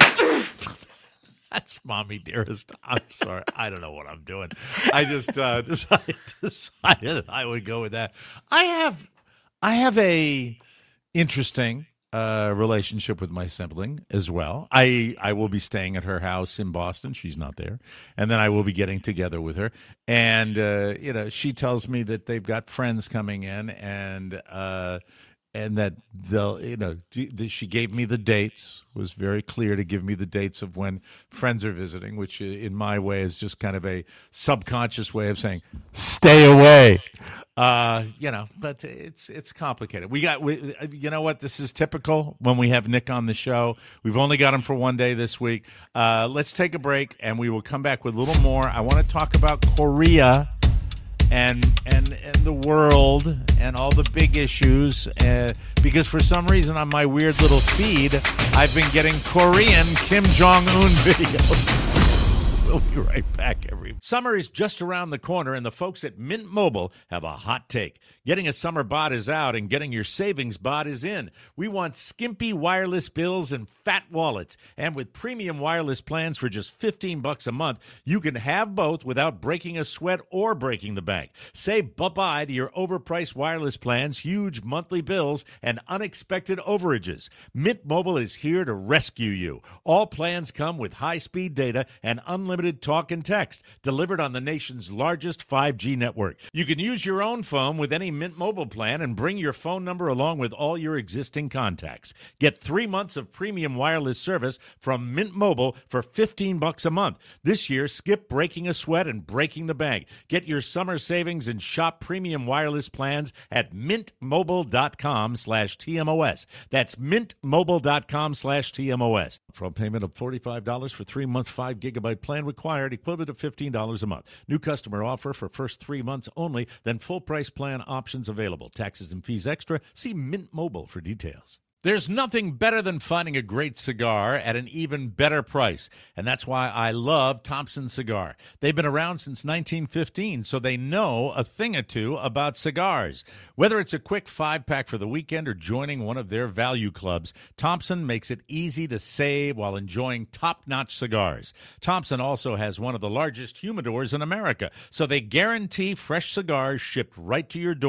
That's mommy dearest. I'm sorry. I don't know what I'm doing. I just uh, decided, decided I would go with that. I have I have a interesting uh, relationship with my sibling as well. I I will be staying at her house in Boston. She's not there, and then I will be getting together with her. And uh, you know, she tells me that they've got friends coming in, and uh, and that they'll, you know, she gave me the dates. Was very clear to give me the dates of when friends are visiting, which in my way is just kind of a subconscious way of saying stay away. Uh, you know, but it's it's complicated. We got, we, you know what? This is typical when we have Nick on the show. We've only got him for one day this week. Uh, let's take a break, and we will come back with a little more. I want to talk about Korea. And, and and the world and all the big issues, uh, because for some reason on my weird little feed, I've been getting Korean Kim Jong-un videos. We'll be right back, everybody. Summer is just around the corner, and the folks at Mint Mobile have a hot take. Getting a summer bod is out, and getting your savings bod is in. We want skimpy wireless bills and fat wallets. And with premium wireless plans for just fifteen bucks a month, you can have both without breaking a sweat or breaking the bank. Say bye-bye to your overpriced wireless plans, huge monthly bills, and unexpected overages. Mint Mobile is here to rescue you. All plans come with high-speed data and unlimited talk and text, delivered on the nation's largest five G network. You can use your own phone with any Mint Mobile plan and bring your phone number along with all your existing contacts. Get three months of premium wireless service from Mint Mobile for fifteen bucks a month. This year, skip breaking a sweat and breaking the bank. Get your summer savings and shop premium wireless plans at mintmobile.com slash TMOS. That's mintmobile.com slash TMOS. For a payment of forty-five dollars for three months, five gigabyte plan required, equivalent of fifteen dollars a month. New customer offer for first three months only, then full price plan options available. Taxes and fees extra. See Mint Mobile for details. There's nothing better than finding a great cigar at an even better price, and that's why I love Thompson Cigar. They've been around since nineteen fifteen, so they know a thing or two about cigars. Whether it's a quick five-pack for the weekend or joining one of their value clubs, Thompson makes it easy to save while enjoying top-notch cigars. Thompson also has one of the largest humidors in America, so they guarantee fresh cigars shipped right to your door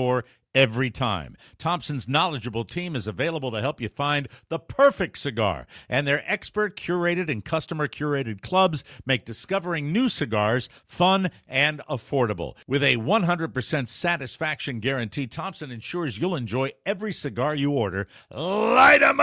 every time. Thompson's knowledgeable team is available to help you find the perfect cigar, and their expert curated and customer curated clubs make discovering new cigars fun and affordable. With a one hundred percent satisfaction guarantee, Thompson ensures you'll enjoy every cigar you order. Light 'em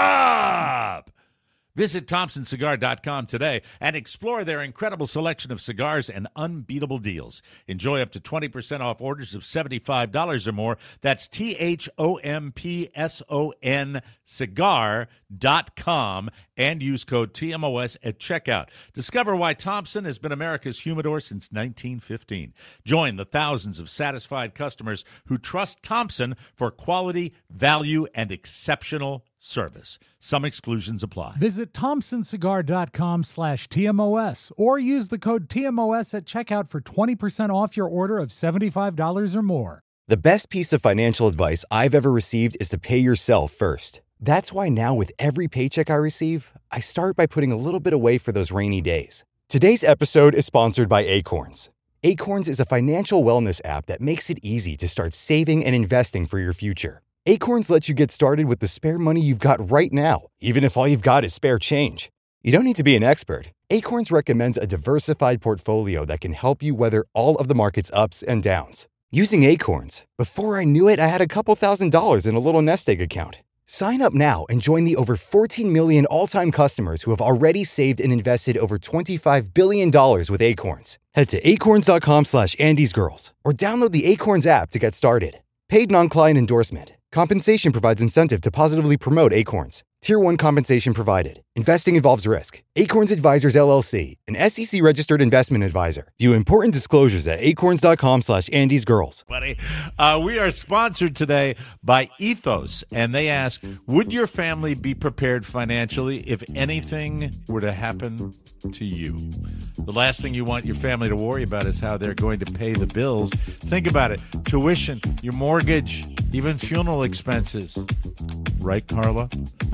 up! Visit Thompson Cigar dot com today and explore their incredible selection of cigars and unbeatable deals. Enjoy up to twenty percent off orders of seventy-five dollars or more. That's T H O M P S O N cigar dot com and use code T M O S at checkout. Discover why Thompson has been America's humidor since nineteen fifteen. Join the thousands of satisfied customers who trust Thompson for quality, value, and exceptional service. Some exclusions apply. Visit Thompson Cigar dot com slash T M O S or use the code T M O S at checkout for twenty percent off your order of seventy-five dollars or more. The best piece of financial advice I've ever received is to pay yourself first. That's why now with every paycheck I receive, I start by putting a little bit away for those rainy days. Today's episode is sponsored by Acorns. Acorns is a financial wellness app that makes it easy to start saving and investing for your future. Acorns lets you get started with the spare money you've got right now, even if all you've got is spare change. You don't need to be an expert. Acorns recommends a diversified portfolio that can help you weather all of the market's ups and downs. Using Acorns, before I knew it, I had a couple thousand dollars in a little nest egg account. Sign up now and join the over fourteen million all-time customers who have already saved and invested over twenty-five billion dollars with Acorns. Head to acorns dot com slash Andy's Girls or download the Acorns app to get started. Paid non-client endorsement. Compensation provides incentive to positively promote Acorns. Tier one compensation provided. Investing involves risk. Acorns Advisors, L L C, an S E C-registered investment advisor. View important disclosures at acorns dot com slash Andy's Girls. Buddy, uh, we are sponsored today by Ethos, and they ask, would your family be prepared financially if anything were to happen to you? The last thing you want your family to worry about is how they're going to pay the bills. Think about it. Tuition, your mortgage, even funeral expenses. Right, Carla?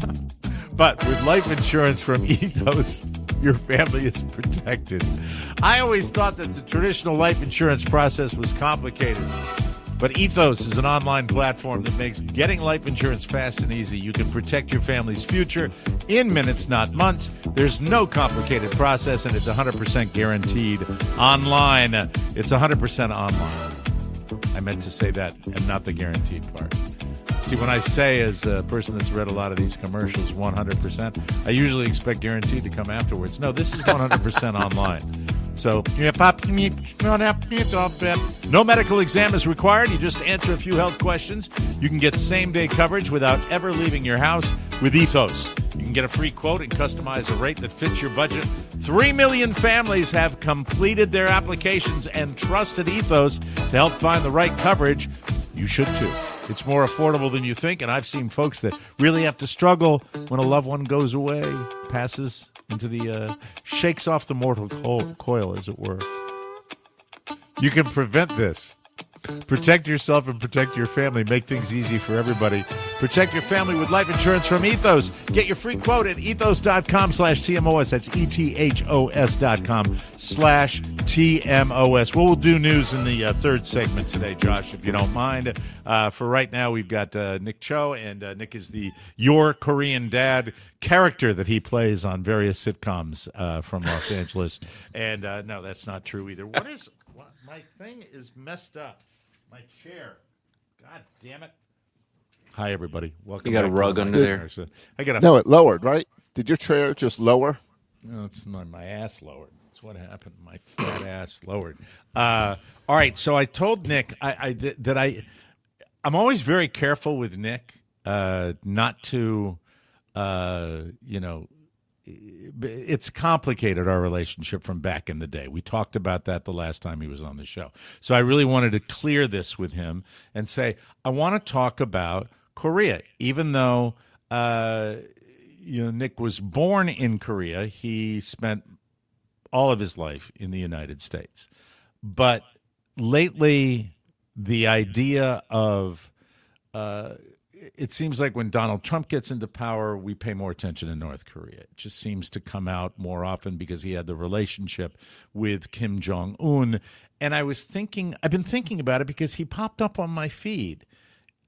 But with life insurance from Ethos, your family is protected. I always thought that the traditional life insurance process was complicated. But Ethos is an online platform that makes getting life insurance fast and easy. You can protect your family's future in minutes, not months. There's no complicated process, and it's one hundred percent guaranteed online. It's one hundred percent online. I meant to say that and not the guaranteed part. See, when I say, as a person that's read a lot of these commercials, one hundred percent, I usually expect guaranteed to come afterwards. No, this is one hundred percent online. So, no medical exam is required. You just answer a few health questions. You can get same-day coverage without ever leaving your house with Ethos. You can get a free quote and customize a rate that fits your budget. Three million families have completed their applications and trusted Ethos to help find the right coverage. You should, too. It's more affordable than you think, and I've seen folks that really have to struggle when a loved one goes away, passes into the, uh, shakes off the mortal co- coil, as it were. You can prevent this. Protect yourself and protect your family. Make things easy for everybody. Protect your family with life insurance from Ethos. Get your free quote at ethos dot com slash T M O S. That's E T H O S dot com slash T M O S. Well, we'll do news in the uh, third segment today, Josh, if you don't mind. Uh, for right now, we've got uh, Nick Cho, and uh, Nick is the Your Korean Dad character that he plays on various sitcoms uh, from Los Angeles. And uh, no, that's not true either. What is what, my thing is messed up. My chair. God damn it. Hi, everybody. Welcome. You got a back to rug my under there? So I got a, No, it lowered, right? Did your chair just lower? No, it's not my ass lowered. That's what happened. My fat ass lowered. Uh, all right. So I told Nick I, I that I, I'm always very careful with Nick uh, not to, uh, you know, it's complicated, our relationship from back in the day. We talked about that the last time he was on the show. So I really wanted to clear this with him and say, I want to talk about Korea. Even though uh, you know, Nick was born in Korea, he spent all of his life in the United States. But lately, the idea of uh, it seems like when Donald Trump gets into power, we pay more attention to North Korea. It just seems to come out more often because he had the relationship with Kim Jong-un. And I was thinking, I've been thinking about it because he popped up on my feed.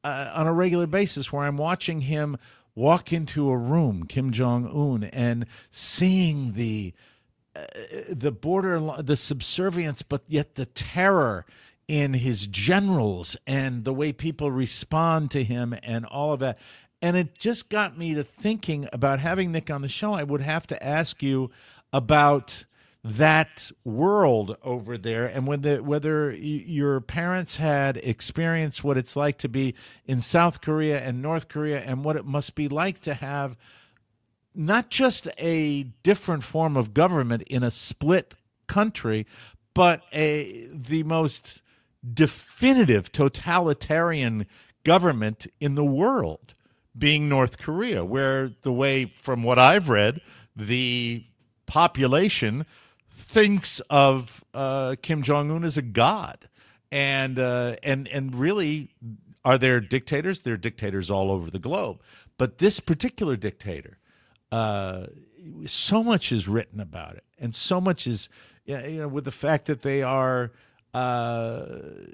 uh, on a regular basis where I'm watching him walk into a room, Kim Jong-un, and seeing the uh, the border, the subservience, but yet the terror in his generals and the way people respond to him and all of that. And it just got me to thinking about having Nick on the show. I would have to ask you about that world over there and whether, whether your parents had experienced what it's like to be in South Korea and North Korea and what it must be like to have not just a different form of government in a split country, but a the most definitive totalitarian government in the world, being North Korea, where the way, from what I've read, the population thinks of uh, Kim Jong-un as a god. And, uh, and, and really, are there dictators? There are dictators all over the globe. But this particular dictator, uh, so much is written about it. And so much is, you know, with the fact that they are uh,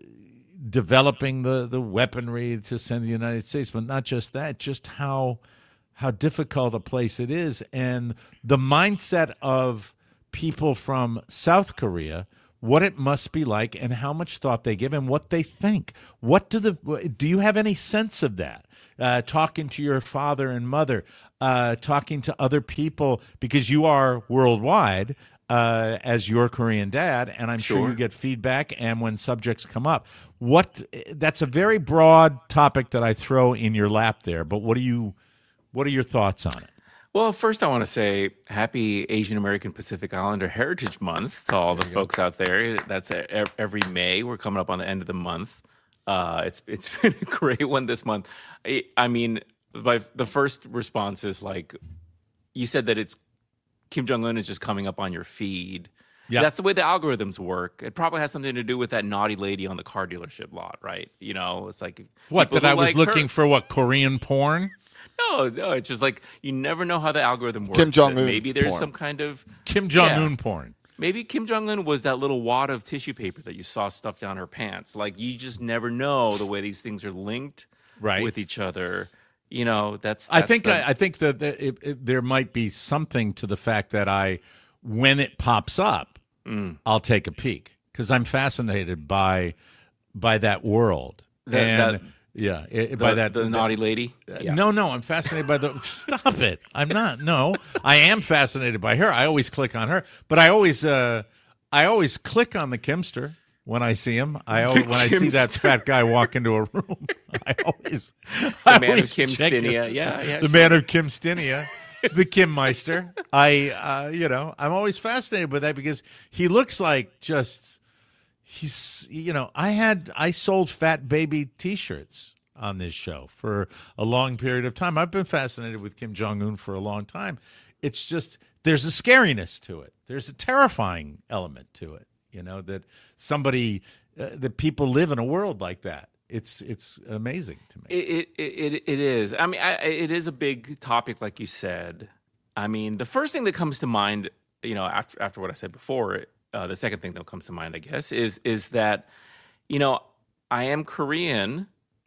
developing the, the weaponry to send the United States, but not just that, just how how difficult a place it is. And the mindset of people from South Korea, what it must be like and how much thought they give and what they think. What do the do you have any sense of that? Uh, talking to your father and mother, uh, talking to other people, because you are worldwide uh, as your Korean dad, and I'm sure. sure you get feedback and when subjects come up. What that's a very broad topic that I throw in your lap there, but what do you what are your thoughts on it? Well, first I want to say happy Asian American Pacific Islander Heritage Month to all the folks out there. That's every May. We're coming up on the end of the month. Uh, it's it's been a great one this month. I, I mean, my, the first response is like, you said that it's Kim Jong-un is just coming up on your feed. Yeah. That's the way the algorithms work. It probably has something to do with that naughty lady on the car dealership lot, right? You know, it's like what that I was like looking her. for. What, Korean porn? No, no, it's just like you never know how the algorithm works. Kim Jong-un Maybe there's porn. some kind of Kim Jong-un yeah. porn. Maybe Kim Jong-un was that little wad of tissue paper that you saw stuffed down her pants. Like, you just never know the way these things are linked right. with each other. You know, that's. that's I think the, I, I think that it, it, there might be something to the fact that I, when it pops up, mm. I'll take a peek because I'm fascinated by by that world. The, and that, yeah, it, the, by that the that, naughty lady. Yeah. No, no, I'm fascinated by the. Stop it! I'm not. No, I am fascinated by her. I always click on her, but I always, uh, I always click on the Kimster when I see him. I always, when I see that fat guy walk into a room, I always the I man always of Kim check Stinia. it. Yeah, yeah, the sure. man of Kim Stinia. The Kim Meister. I, uh, you know, I'm always fascinated by that because he looks like just. He's, you know, I had, I sold fat baby T-shirts on this show for a long period of time. I've been fascinated with Kim Jong-un for a long time. It's just, there's a scariness to it. There's a terrifying element to it, you know, that somebody, uh, that people live in a world like that. It's it's amazing to me. It it it, it is. I mean, I, it is a big topic, like you said. I mean, the first thing that comes to mind, you know, after after what I said before, uh, the second thing that comes to mind, I guess, is is that, you know, I am Korean.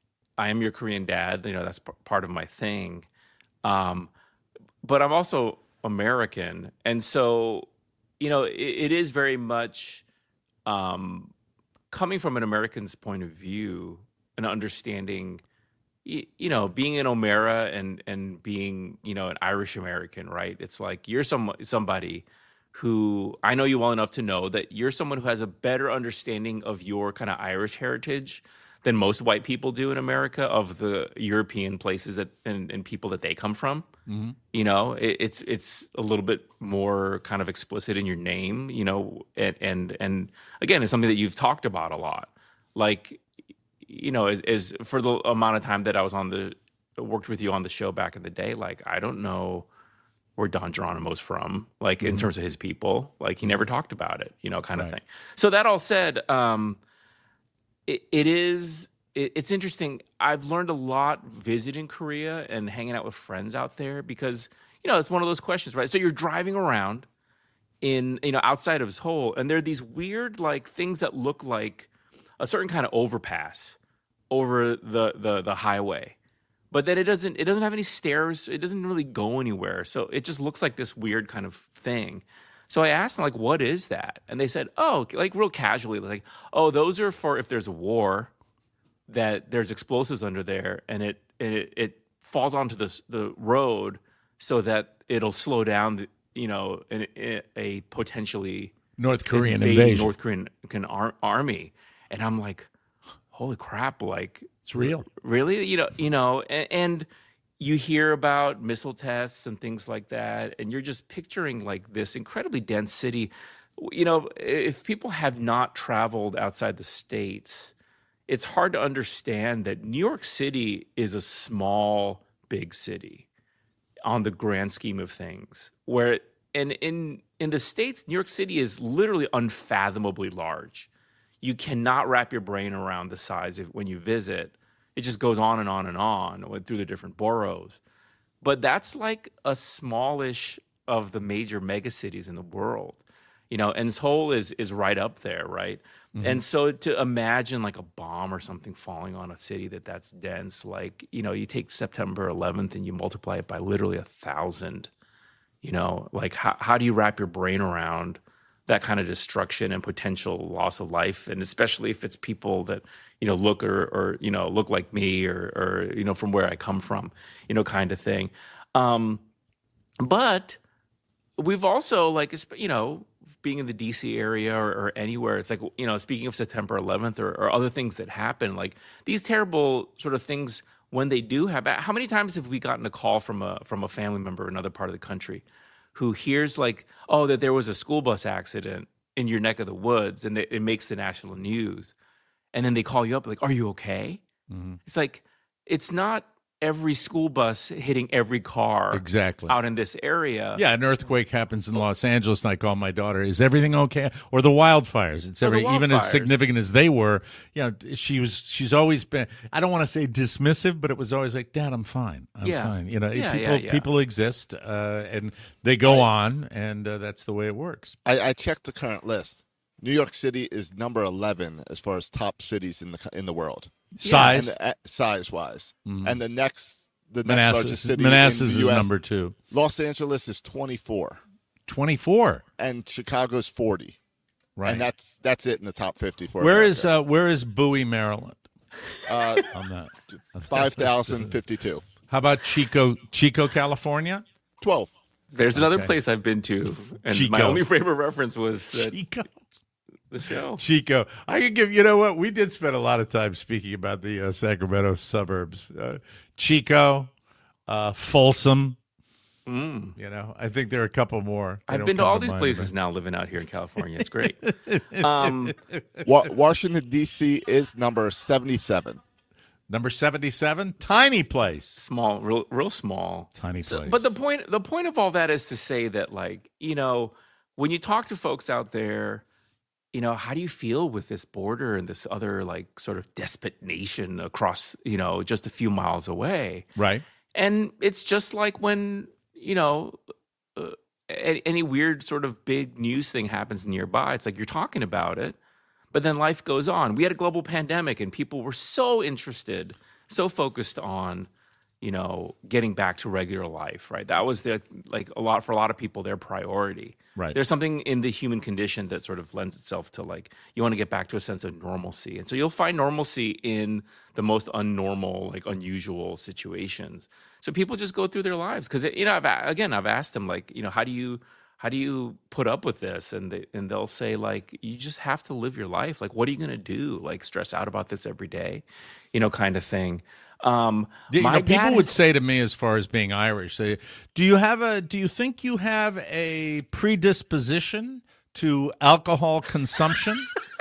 I am your Korean dad. You know, that's p- part of my thing. Um, but I'm also American, and so, you know, it, it is very much um, coming from an American's point of view. An understanding, you, you know, being an O'Mara and and being, you know, an Irish American, right? It's like you're some somebody who I know you well enough to know that you're someone who has a better understanding of your kind of Irish heritage than most white people do in America, of the European places that and, and people that they come from. Mm-hmm. You know, it, it's it's a little bit more kind of explicit in your name, you know, and and and again, it's something that you've talked about a lot, like. You know, is, is for the amount of time that I was on the worked with you on the show back in the day, like I don't know where Don Geronimo's from, like mm-hmm. in terms of his people, like he never talked about it, you know, kind right. of thing. So that all said, um, it, it is it, it's interesting. I've learned a lot visiting Korea and hanging out with friends out there because you know it's one of those questions, right? So you're driving around in you know outside of Seoul, and there are these weird like things that look like a certain kind of overpass over the, the, the highway. But then it doesn't it doesn't have any stairs. It doesn't really go anywhere. So it just looks like this weird kind of thing. So I asked them, like, what is that? And they said, oh, like real casually, like, oh, those are for if there's a war, that there's explosives under there, and it and it, it falls onto the the road so that it'll slow down, the, you know, an, a potentially North Korean invading invasion. North Korean can ar- army. And I'm like, holy crap, like, it's real. Really? You know, you know, and, and you hear about missile tests and things like that, and you're just picturing like this incredibly dense city. You know, if people have not traveled outside the States, it's hard to understand that New York City is a small, big city on the grand scheme of things. Where and in in the States, New York City is literally unfathomably large. You cannot wrap your brain around the size of when you visit. It just goes on and on and on through the different boroughs. But that's like a smallish of the major megacities in the world. You know, and Seoul is is right up there, right? Mm-hmm. And so to imagine like a bomb or something falling on a city that that's dense, like, you know, you take September eleventh and you multiply it by literally a thousand, you know, like how, how do you wrap your brain around that kind of destruction and potential loss of life? And especially if it's people that, you know, look or, or you know, look like me or, or, you know, from where I come from, you know, kind of thing. Um, but we've also like, you know, being in the D C area or, or anywhere, it's like, you know, speaking of September eleventh or, or other things that happen, like these terrible sort of things when they do happen. How many times have we gotten a call from a from a family member in another part of the country who hears like, oh, that there was a school bus accident in your neck of the woods and it, it makes the national news. And then they call you up like, are you okay? Mm-hmm. It's like, it's not every school bus hitting every car exactly out in this area. Yeah, an earthquake happens in Los Angeles, and I call my daughter, is everything okay? Or the wildfires. It's every, even as significant as they were, you know, she was, she's always been, I don't want to say dismissive, but it was always like, Dad, I'm fine. I'm yeah. fine. You know, yeah, people, yeah, yeah. people exist, uh, and they go I, on, and uh, that's the way it works. I, I checked the current list. New York City is number eleven as far as top cities in the in the world. Size? And, uh, size-wise. Mm-hmm. And the next... The next Manassas, largest city Manassas in the U S, is number two. Los Angeles is twenty-four. twenty-four? And Chicago's forty. Right. And that's that's it in the top fifty. For where America. is uh, where is Bowie, Maryland? Uh, on that, five thousand fifty-two. How about Chico, Chico, California? twelve. There's another okay. place I've been to, and Chico. my only favorite reference was that Chico. The show. Chico. I could give, you know what? We did spend a lot of time speaking about the uh, Sacramento suburbs. Uh, Chico, uh, Folsom. Mm. You know, I think there are a couple more. They I've been to all these places now living out here in California. It's great. um, Wa- Washington, D C is number seventy-seven. Number seventy-seven? Tiny place. Small, real, real small. Tiny place. So, but the point, the point of all that is to say that, like, you know, when you talk to folks out there, you know, how do you feel with this border and this other, like, sort of despot nation across, you know, just a few miles away? Right. And it's just like when, you know, uh, any weird sort of big news thing happens nearby. It's like you're talking about it, but then life goes on. We had a global pandemic and people were so interested, so focused on, you know, getting back to regular life, right? That was their, like a lot, for a lot of people, their priority. Right. There's something in the human condition that sort of lends itself to, like, you want to get back to a sense of normalcy. And so you'll find normalcy in the most unnormal, like unusual situations. So people just go through their lives. Cause you know, I've, again, I've asked them, like, you know, how do you, how do you put up with this? And they, and they'll say, like, you just have to live your life. Like, what are you going to do? Like, stress out about this every day, you know, kind of thing. Um, you my know, people dad would has, say to me, as far as being Irish, say, do you have a, do you think you have a predisposition to alcohol consumption?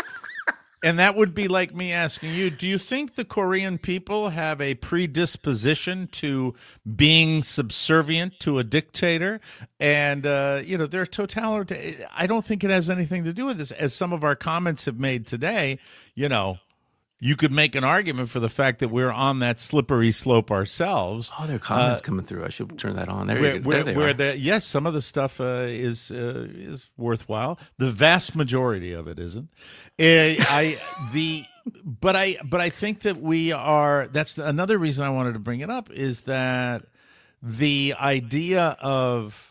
And that would be like me asking you, do you think the Korean people have a predisposition to being subservient to a dictator? And, uh, you know, they're totalitarian. I don't think it has anything to do with this. As some of our comments have made today, you know, you could make an argument for the fact that we're on that slippery slope ourselves. Oh, there are comments uh, coming through. I should turn that on. There, where, you go. where, there they where are. the, yes, some of the stuff uh, is uh, is worthwhile. The vast majority of it isn't. Uh, I the but I but I think that we are. That's another reason I wanted to bring it up is that the idea of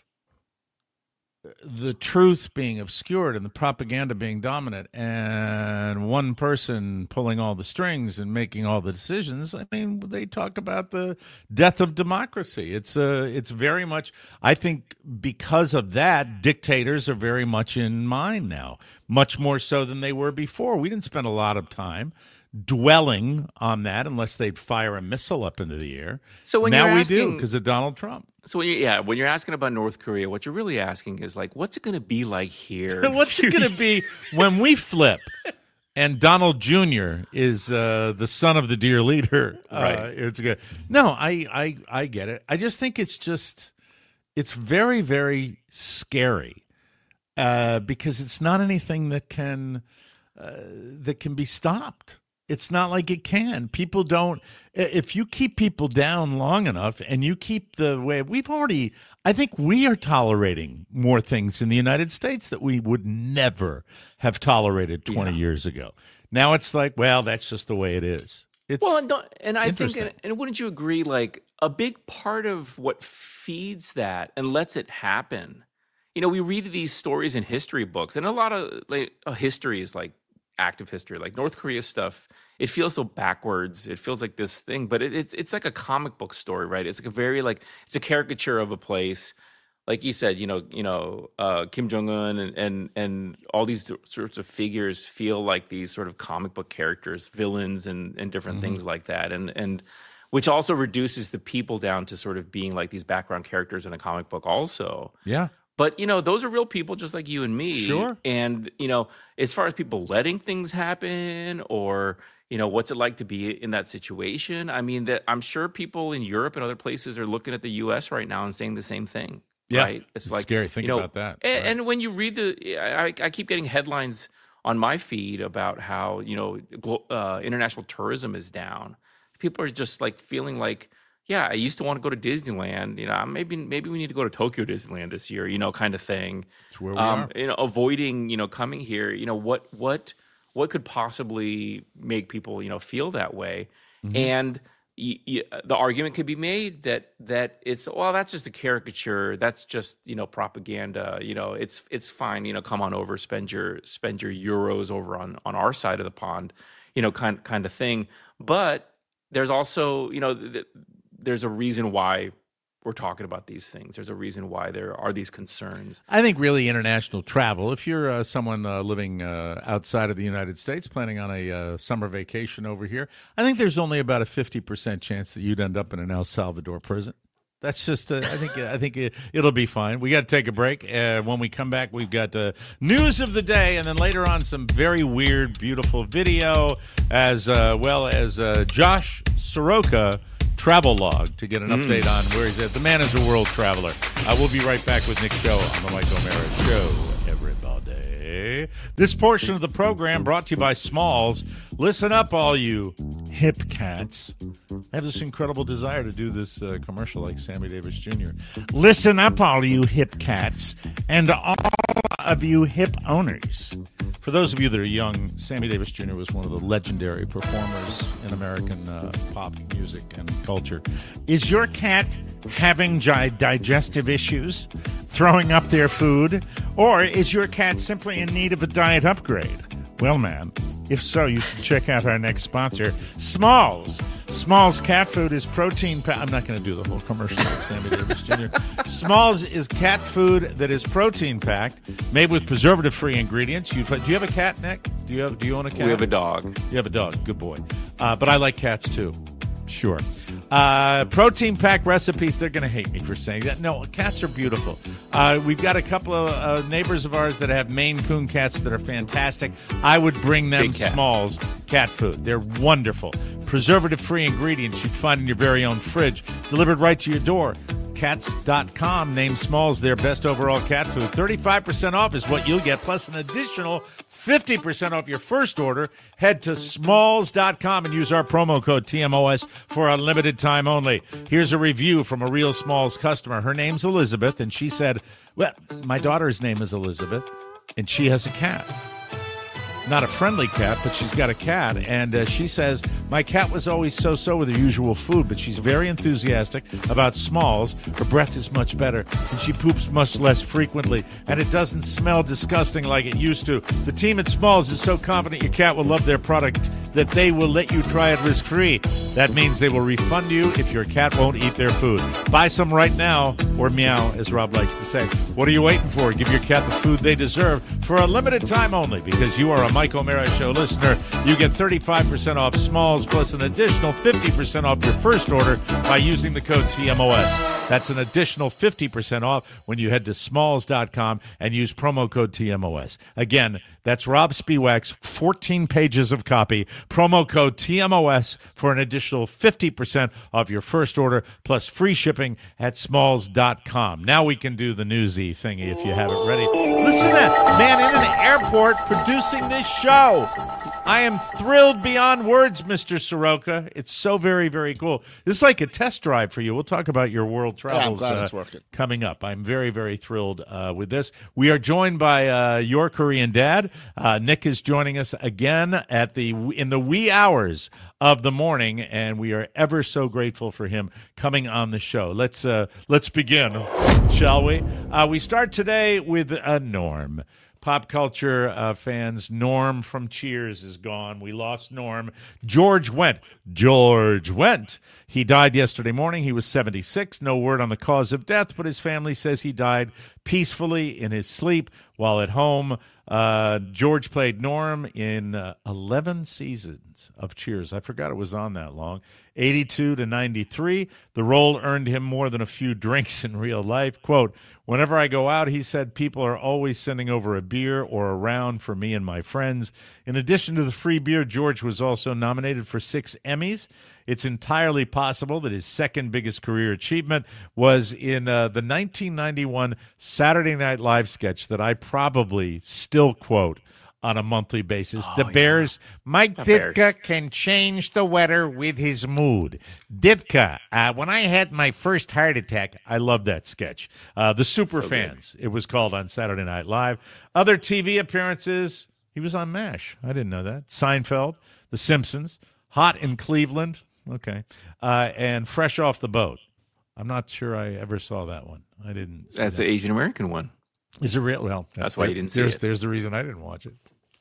the truth being obscured and the propaganda being dominant and one person pulling all the strings and making all the decisions. I mean, they talk about the death of democracy. It's uh, it's very much, I think because of that, dictators are very much in mind now, much more so than they were before. We didn't spend a lot of time dwelling on that unless they'd fire a missile up into the air. So when now you're we asking, do because of Donald Trump. So when you, yeah, when you're asking about North Korea, what you're really asking is like, what's it going to be like here? What's it going to be when we flip? And Donald Junior is uh, the son of the dear leader. Right. Uh, it's good. No, I, I, I get it. I just think it's just, it's very, very scary uh, because it's not anything that can, uh, that can be stopped. It's not like it can. People don't, if you keep people down long enough and you keep the way, we've already, I think we are tolerating more things in the United States that we would never have tolerated twenty yeah. years ago. Now it's like, well, that's just the way it is. It's well, and, don't, and I think, and, and wouldn't you agree, like a big part of what feeds that and lets it happen, you know, we read these stories in history books and a lot of like, uh, history is like, active history, like North Korea stuff, it feels so backwards. It feels like this thing, but it, it's it's like a comic book story, right? It's like a very like it's a caricature of a place, like you said, you know, you know, uh, Kim Jong Un and, and and all these sorts of figures feel like these sort of comic book characters, villains, and and different mm-hmm. things like that, and and which also reduces the people down to sort of being like these background characters in a comic book, also. Yeah. But, you know, those are real people just like you and me. Sure. And, you know, as far as people letting things happen or, you know, what's it like to be in that situation? I mean, that I'm sure people in Europe and other places are looking at the U S right now and saying the same thing. Yeah. Right? It's, it's like scary. Think you know, about that. And, right. and when you read the, I, I keep getting headlines on my feed about how, you know, uh, international tourism is down. People are just like feeling like, yeah, I used to want to go to Disneyland. You know, maybe maybe we need to go to Tokyo Disneyland this year. You know, kind of thing. It's where we um, are. You know, avoiding you know coming here. You know, what what what could possibly make people you know feel that way? Mm-hmm. And y- y- the argument could be made that that it's well, that's just a caricature. That's just you know propaganda. You know, it's it's fine. You know, come on over, spend your spend your euros over on on our side of the pond. You know, kind kind of thing. But there's also you know. Th- There's a reason why we're talking about these things. There's a reason why there are these concerns. I think really international travel, if you're uh, someone uh, living uh, outside of the United States, planning on a uh, summer vacation over here, I think there's only about a fifty percent chance that you'd end up in an El Salvador prison. That's just, uh, I think I think it, it'll be fine. We got to take a break. Uh, when we come back, we've got uh, news of the day, and then later on some very weird, beautiful video, as uh, well as uh, Josh Soroka travel log to get an Mm. update on where he's at. The man is a world traveler. Uh, we'll be right back with Nick Cho on the Mike O'Mara Show, everybody. This portion of the program brought to you by Smalls. Listen up, all you hip cats. I have this incredible desire to do this uh, commercial like Sammy Davis Junior Listen up, all you hip cats, and all of you hip owners. For those of you that are young, Sammy Davis Junior was one of the legendary performers in American uh, pop music and culture. Is your cat having gi- digestive issues, throwing up their food, or is your cat simply in need of a diet upgrade? Well, man, if so, you should check out our next sponsor, Smalls. Smalls cat food is protein packed. I'm not going to do the whole commercial like Sammy Davis Junior Smalls is cat food that is protein packed, made with preservative-free ingredients. You, do you have a cat, Nick? Do you have? Do you own a cat? We have a dog. You have a dog. Good boy. Uh, but I like cats too. Sure. Uh, protein pack recipes. They're going to hate me for saying that. No, cats are beautiful. Uh, we've got a couple of uh, neighbors of ours that have Maine Coon cats that are fantastic. I would bring them Smalls cat food. They're wonderful. Preservative-free ingredients you'd find in your very own fridge, delivered right to your door. Cats dot com named Smalls their best overall cat food. thirty-five percent off is what you'll get, plus an additional fifty percent off your first order. Head to Smalls dot com and use our promo code T M O S for a limited time only. Here's a review from a real Smalls customer. Her name's Elizabeth, and she said, well, my daughter's name is Elizabeth, and she has a cat. not a friendly cat, but she's got a cat. And uh, she says, my cat was always so-so with her usual food, but she's very enthusiastic about Smalls. Her breath is much better, and she poops much less frequently, and it doesn't smell disgusting like it used to. The team at Smalls is so confident your cat will love their product that they will let you try it risk-free. That means they will refund you if your cat won't eat their food. Buy some right now, or meow, as Rob likes to say. What are you waiting for? Give your cat the food they deserve for a limited time only. Because you are a Mike O'Mara Show listener, you get thirty-five percent off Smalls plus an additional fifty percent off your first order by using the code T M O S. That's an additional fifty percent off when you head to smalls dot com and use promo code T M O S. Again, that's Rob Spiewak's fourteen pages of copy. Promo code T M O S for an additional fifty percent off your first order plus free shipping at smalls dot com. Now we can do the newsy thingy if you have it ready. Listen to that. Man in an airport producing this show. I am thrilled beyond words, Mister Soroka. It's so very, very cool. This is like a test drive for you. We'll talk about your world travels yeah, I'm glad uh, it's working. coming up. I'm very, very thrilled uh, with this. We are joined by uh, your Korean dad. Uh, Nick is joining us again at the in the wee hours of the morning, and we are ever so grateful for him coming on the show. Let's uh, let's begin, shall we? Uh, we start today with a Norm. Pop culture uh, fans, Norm from Cheers is gone. We lost Norm. George Wendt. George Wendt. He died yesterday morning. He was seventy-six. No word on the cause of death, but his family says he died peacefully in his sleep while at home. Uh, George played Norm in uh, eleven seasons of Cheers. I forgot it was on that long. eighty-two to ninety-three. The role earned him more than a few drinks in real life. Quote, whenever I go out, he said, people are always sending over a beer or a round for me and my friends. In addition to the free beer, George was also nominated for six Emmys. It's entirely possible that his second biggest career achievement was in uh, the nineteen ninety-one Saturday Night Live sketch that I probably still quote on a monthly basis. Oh, the Bears, yeah. Mike The Ditka Bears. can change the weather with his mood. Ditka, uh, when I had my first heart attack, I love that sketch. Uh, the Super So Fans, it was called on Saturday Night Live. Other T V appearances, he was on MASH. I didn't know that. Seinfeld, The Simpsons, Hot in Cleveland, okay, uh, and Fresh Off the Boat. I'm not sure I ever saw that one. I didn't see That's that. the Asian American one. Is it real? Well, That's why you didn't see there's, it. There's the reason I didn't watch it.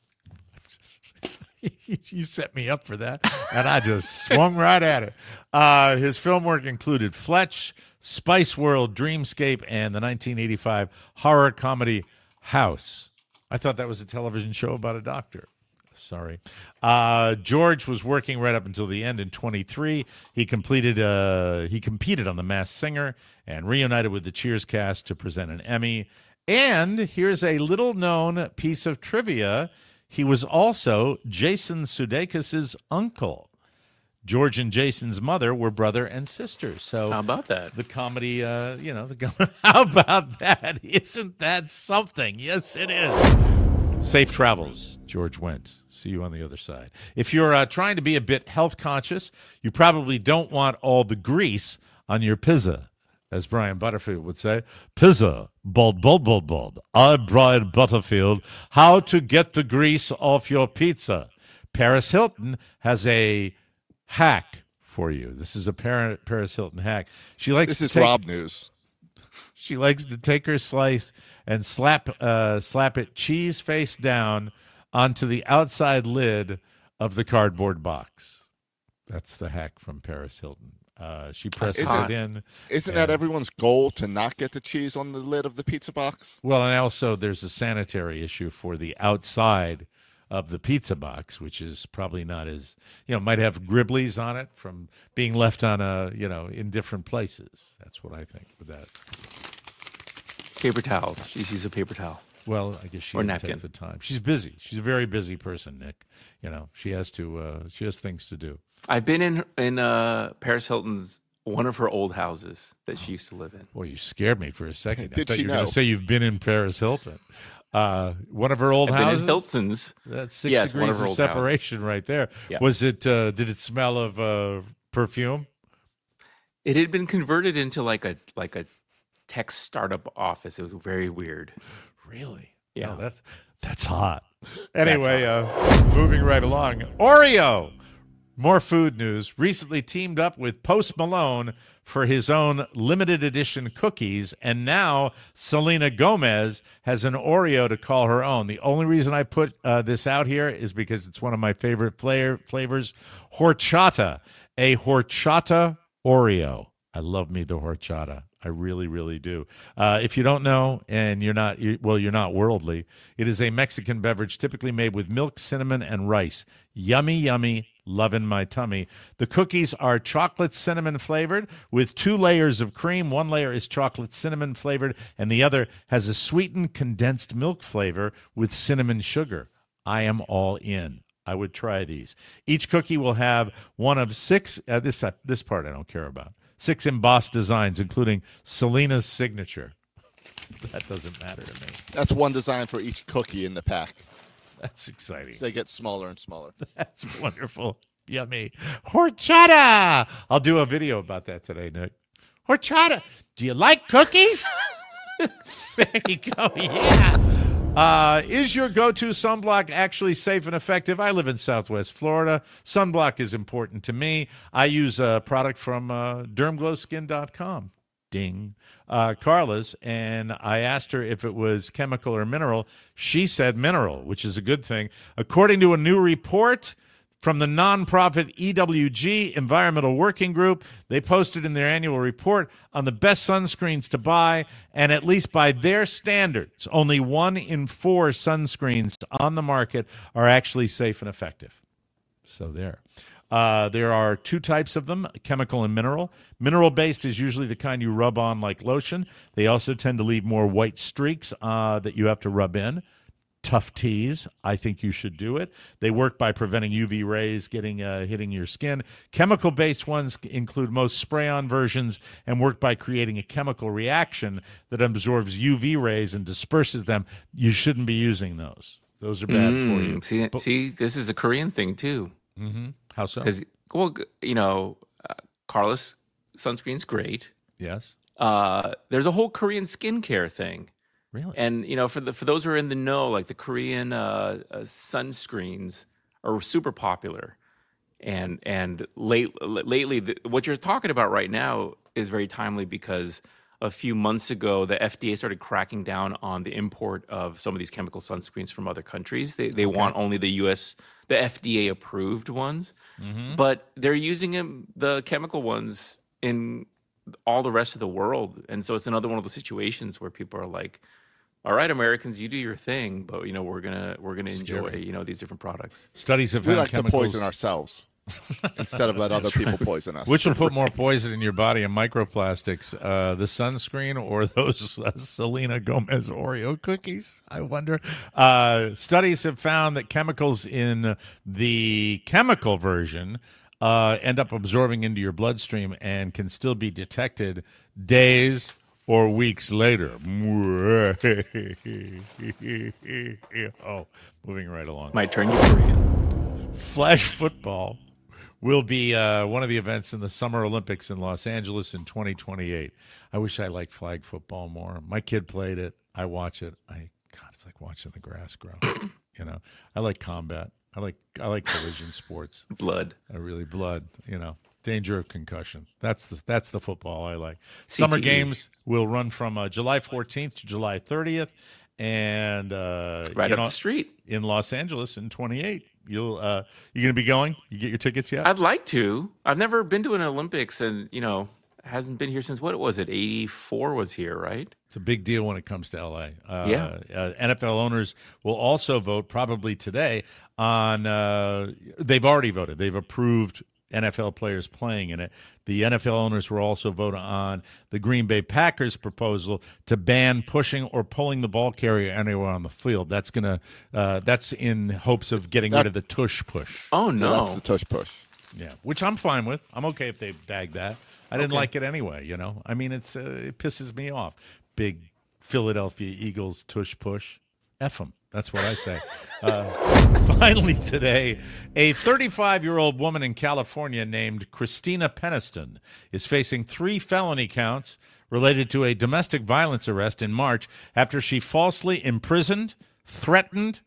You set me up for that, and I just swung right at it. Uh, his film work included Fletch, Spice World, Dreamscape, and the nineteen eighty-five horror comedy House. I thought that was a television show about a doctor. Sorry. Uh, George was working right up until the end in twenty-three. He completed. Uh, he competed on The Masked Singer and reunited with the Cheers cast to present an Emmy. And here's a little-known piece of trivia. He was also Jason Sudeikis' uncle. George and Jason's mother were brother and sister. So How about that? the comedy, uh, you know, the how about that? Isn't that something? Yes, it is. Safe travels, George Wendt. See you on the other side. If you're uh, trying to be a bit health conscious, you probably don't want all the grease on your pizza. As Brian Butterfield would say, pizza, bald, bald, bald, bald. I'm Brian Butterfield. How to get the grease off your pizza. Paris Hilton has a hack for you. This is a Paris Hilton hack. She likes This to is take, Rob News. She likes to take her slice and slap uh, slap it cheese face down onto the outside lid of the cardboard box. That's the hack from Paris Hilton. Uh, she presses Isn't- it in. Isn't and- that everyone's goal to not get the cheese on the lid of the pizza box? Well, and also there's a sanitary issue for the outside of the pizza box, which is probably not as, you know, might have gribblies on it from being left on a, you know, in different places. That's what I think with that. Paper towels. She uses a paper towel. Well, I guess she Or didn't napkin. take the time. She's busy. She's a very busy person, Nick. You know, she has to. Uh, she has things to do. I've been in in uh, Paris Hilton's one of her old houses that she used to live in. Boy, you scared me for a second. I Did thought she you were going know? to say you've been in Paris Hilton. Uh, one of her old I've been houses. in Hilton's. That's six Yes, one degrees of her of old separation right there. Yeah. Was it? Uh, did it smell of uh, perfume? It had been converted into like a like a tech startup office. It was very weird. Really? Yeah. No, that's that's hot. Anyway, uh, moving right along. Oreo. More food news. Recently teamed up with Post Malone for his own limited edition cookies, and now Selena Gomez has an Oreo to call her own. The only reason I put uh, this out here is because it's one of my favorite flavor, flavors, horchata, a horchata Oreo. I love me the horchata. I really, really do. Uh, if you don't know, and you're not, you, well, you're not worldly, it is a Mexican beverage typically made with milk, cinnamon, and rice. Yummy, yummy, loving my tummy. The cookies are chocolate cinnamon flavored with two layers of cream. One layer is chocolate cinnamon flavored, and the other has a sweetened condensed milk flavor with cinnamon sugar. I am all in. I would try these. Each cookie will have one of six, uh, this, uh, this part I don't care about. Six embossed designs, including Selena's signature. That doesn't matter to me. That's one design for each cookie in the pack. That's exciting. So they get smaller and smaller. That's wonderful. Yummy. Horchata. I'll do a video about that today, Nick. Horchata. Do you like cookies? There you go. Yeah. Uh, is your go-to sunblock actually safe and effective? I live in Southwest Florida. Sunblock is important to me. I use a product from uh, derm glow skin dot com. Ding. Uh, Carla's, and I asked her if it was chemical or mineral. She said mineral, which is a good thing. According to a new report from the nonprofit E W G, Environmental Working Group, they posted in their annual report on the best sunscreens to buy, and at least by their standards, only one in four sunscreens on the market are actually safe and effective. So there. Uh, there are two types of them, chemical and mineral. Mineral-based is usually the kind you rub on like lotion. They also tend to leave more white streaks uh, that you have to rub in. Tough teas, I think you should do it. They work by preventing U V rays getting uh, hitting your skin. Chemical-based ones include most spray-on versions and work by creating a chemical reaction that absorbs U V rays and disperses them. You shouldn't be using those. Those are bad mm, for you. See, but, see, this is a Korean thing too. Mm-hmm. How so? Because, well, you know, uh, Carla's sunscreen's great. Yes. Uh, there's a whole Korean skincare thing. Really? And, you know, for the for those who are in the know, like the Korean uh, uh, sunscreens are super popular. And and late, lately, the, what you're talking about right now is very timely because a few months ago, the F D A started cracking down on the import of some of these chemical sunscreens from other countries. They they okay. want only the U S, the F D A approved ones. Mm-hmm. But they're using them, the chemical ones in all the rest of the world. And so it's another one of those situations where people are like, all right, Americans, you do your thing, but you know we're gonna we're gonna enjoy Scary. you know these different products. Studies have we found like chemicals... to poison ourselves instead of let other people poison us. Which will put more poison in your body and microplastics, uh, the sunscreen or those uh, Selena Gomez Oreo cookies? I wonder. Uh, studies have found that chemicals in the chemical version uh, end up absorbing into your bloodstream and can still be detected days or weeks later. Oh, moving right along. My turn, you Korean. Flag football will be uh, one of the events in the Summer Olympics in Los Angeles in twenty twenty-eight. I wish I liked flag football more. My kid played it. I watch it. I God, it's like watching the grass grow. You know, I like combat. I like I like collision sports. Blood. I really blood. You know. Danger of concussion. That's the that's the football I like. C T E. Summer games will run from uh, July fourteenth to July thirtieth, and uh, right up know, the street in Los Angeles in twenty-eight. You'll uh, you gonna be going? You get your tickets yet? I'd like to. I've never been to an Olympics, and you know, hasn't been here since what was it? eighty-four was here, right? It's a big deal when it comes to L A. Uh, yeah. Uh, N F L owners will also vote probably today on. Uh, they've already voted. They've approved N F L players playing in it. The N F L owners will also vote on the Green Bay Packers proposal to ban pushing or pulling the ball carrier anywhere on the field. That's gonna. Uh, that's in hopes of getting that, rid of the tush push. Oh no, yeah, that's the tush push. Yeah, which I'm fine with. I'm okay if they bag that. I didn't okay. like it anyway. You know, I mean, it's uh, it pisses me off. Big Philadelphia Eagles tush push. F them. That's what I say. Uh, finally today, a thirty-five-year-old woman in California named Christina Peniston is facing three felony counts related to a domestic violence arrest in March after she falsely imprisoned, threatened,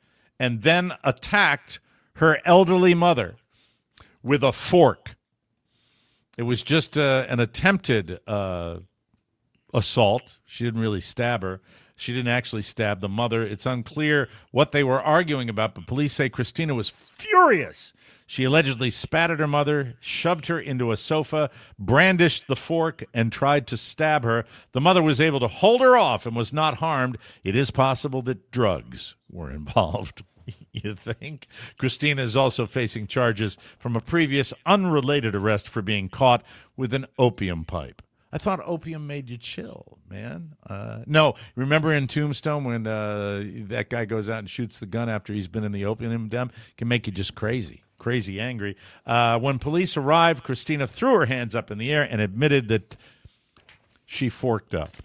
and then attacked her elderly mother with a fork. It was just uh, an attempted uh, assault. She didn't really stab her. She didn't actually stab the mother. It's unclear what they were arguing about, but police say Christina was furious. She allegedly spat at her mother, shoved her into a sofa, brandished the fork, and tried to stab her. The mother was able to hold her off and was not harmed. It is possible that drugs were involved. You think? Christina is also facing charges from a previous unrelated arrest for being caught with an opium pipe. I thought opium made you chill, man. Uh, no, remember in Tombstone when uh, that guy goes out and shoots the gun after he's been in the opium den? Can make you just crazy, crazy angry. Uh, when police arrived, Christina threw her hands up in the air and admitted that she forked up.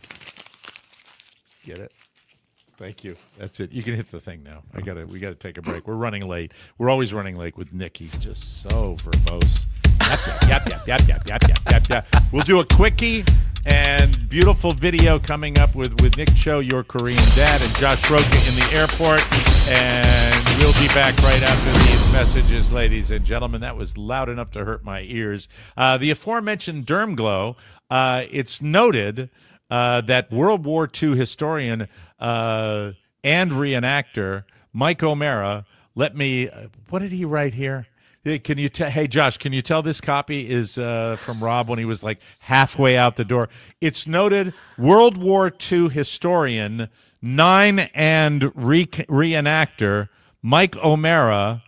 Get it? Thank you. That's it. You can hit the thing now. I gotta. We gotta take a break. We're running late. We're always running late with Nick. He's just so verbose. Yap, yap, yap, yap, yap, yap, yap, yap, yap. We'll do a quickie and beautiful video coming up with, with Nick Cho, your Korean dad, and Josh Roca in the airport. And we'll be back right after these messages, ladies and gentlemen. That was loud enough to hurt my ears. Uh, the aforementioned Dermglow, uh, it's noted uh, that World War Two historian uh, and reenactor Mike O'Mara, let me, uh, what did he write here? Can you tell? Hey, Josh, can you tell this copy is uh, from Rob when he was like halfway out the door? It's noted World War Two historian, nine and re- reenactor Mike O'Mara.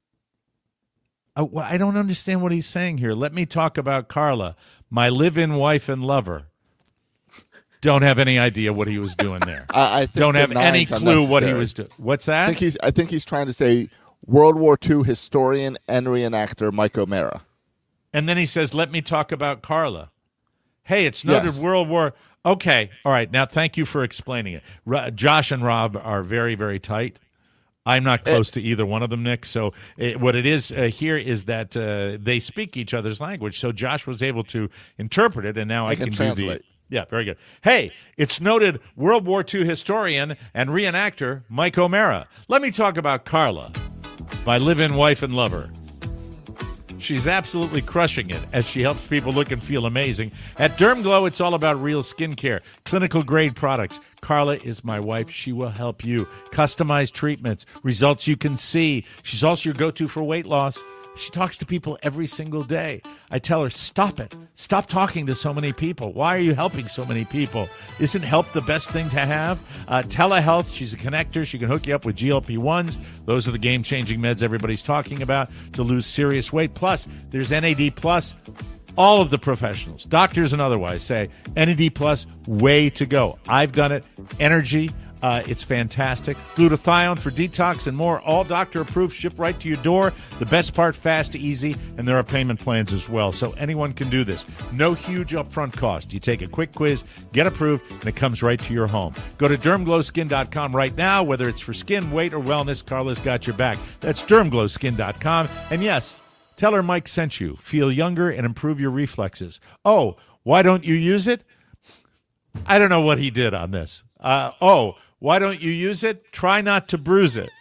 Uh, well, I don't understand what he's saying here. Let me talk about Carla, my live-in wife and lover. Don't have any idea what he was doing there. I, I think don't have any clue what he was doing. What's that? I think he's. I think he's trying to say World War Two historian and reenactor Mike O'Mara. And then he says, let me talk about Carla. Hey, it's noted yes. World War. Okay. All right. Now, thank you for explaining it. R- Josh and Rob are very, very tight. I'm not close it, to either one of them, Nick. So it, what it is uh, here is that uh, they speak each other's language. So Josh was able to interpret it, and now I, I can, can translate. do the. Yeah, very good. Hey, it's noted World War Two historian and reenactor Mike O'Mara. Let me talk about Carla, my live-in wife and lover. She's absolutely crushing it as she helps people look and feel amazing. At Dermglow, it's all about real skincare, clinical-grade products. Carla is my wife. She will help you. Customized treatments, results you can see. She's also your go-to for weight loss. She talks to people every single day. I tell her, stop it. Stop talking to so many people. Why are you helping so many people? Isn't help the best thing to have? Uh, telehealth, she's a connector. She can hook you up with G L P ones. Those are the game-changing meds everybody's talking about to lose serious weight. Plus, there's N A D Plus. All of the professionals, doctors and otherwise, say N A D Plus, way to go. I've done it. Energy. Uh, it's fantastic. Glutathione for detox and more. All doctor-approved, shipped right to your door. The best part, fast, easy, and there are payment plans as well. So anyone can do this. No huge upfront cost. You take a quick quiz, get approved, and it comes right to your home. Go to dermglow skin dot com right now. Whether it's for skin, weight, or wellness, Carla's got your back. That's dermglow skin dot com. And yes, tell her Mike sent you. Feel younger and improve your reflexes. Oh, why don't you use it? I don't know what he did on this. Uh, oh, why don't you use it? Try not to bruise it.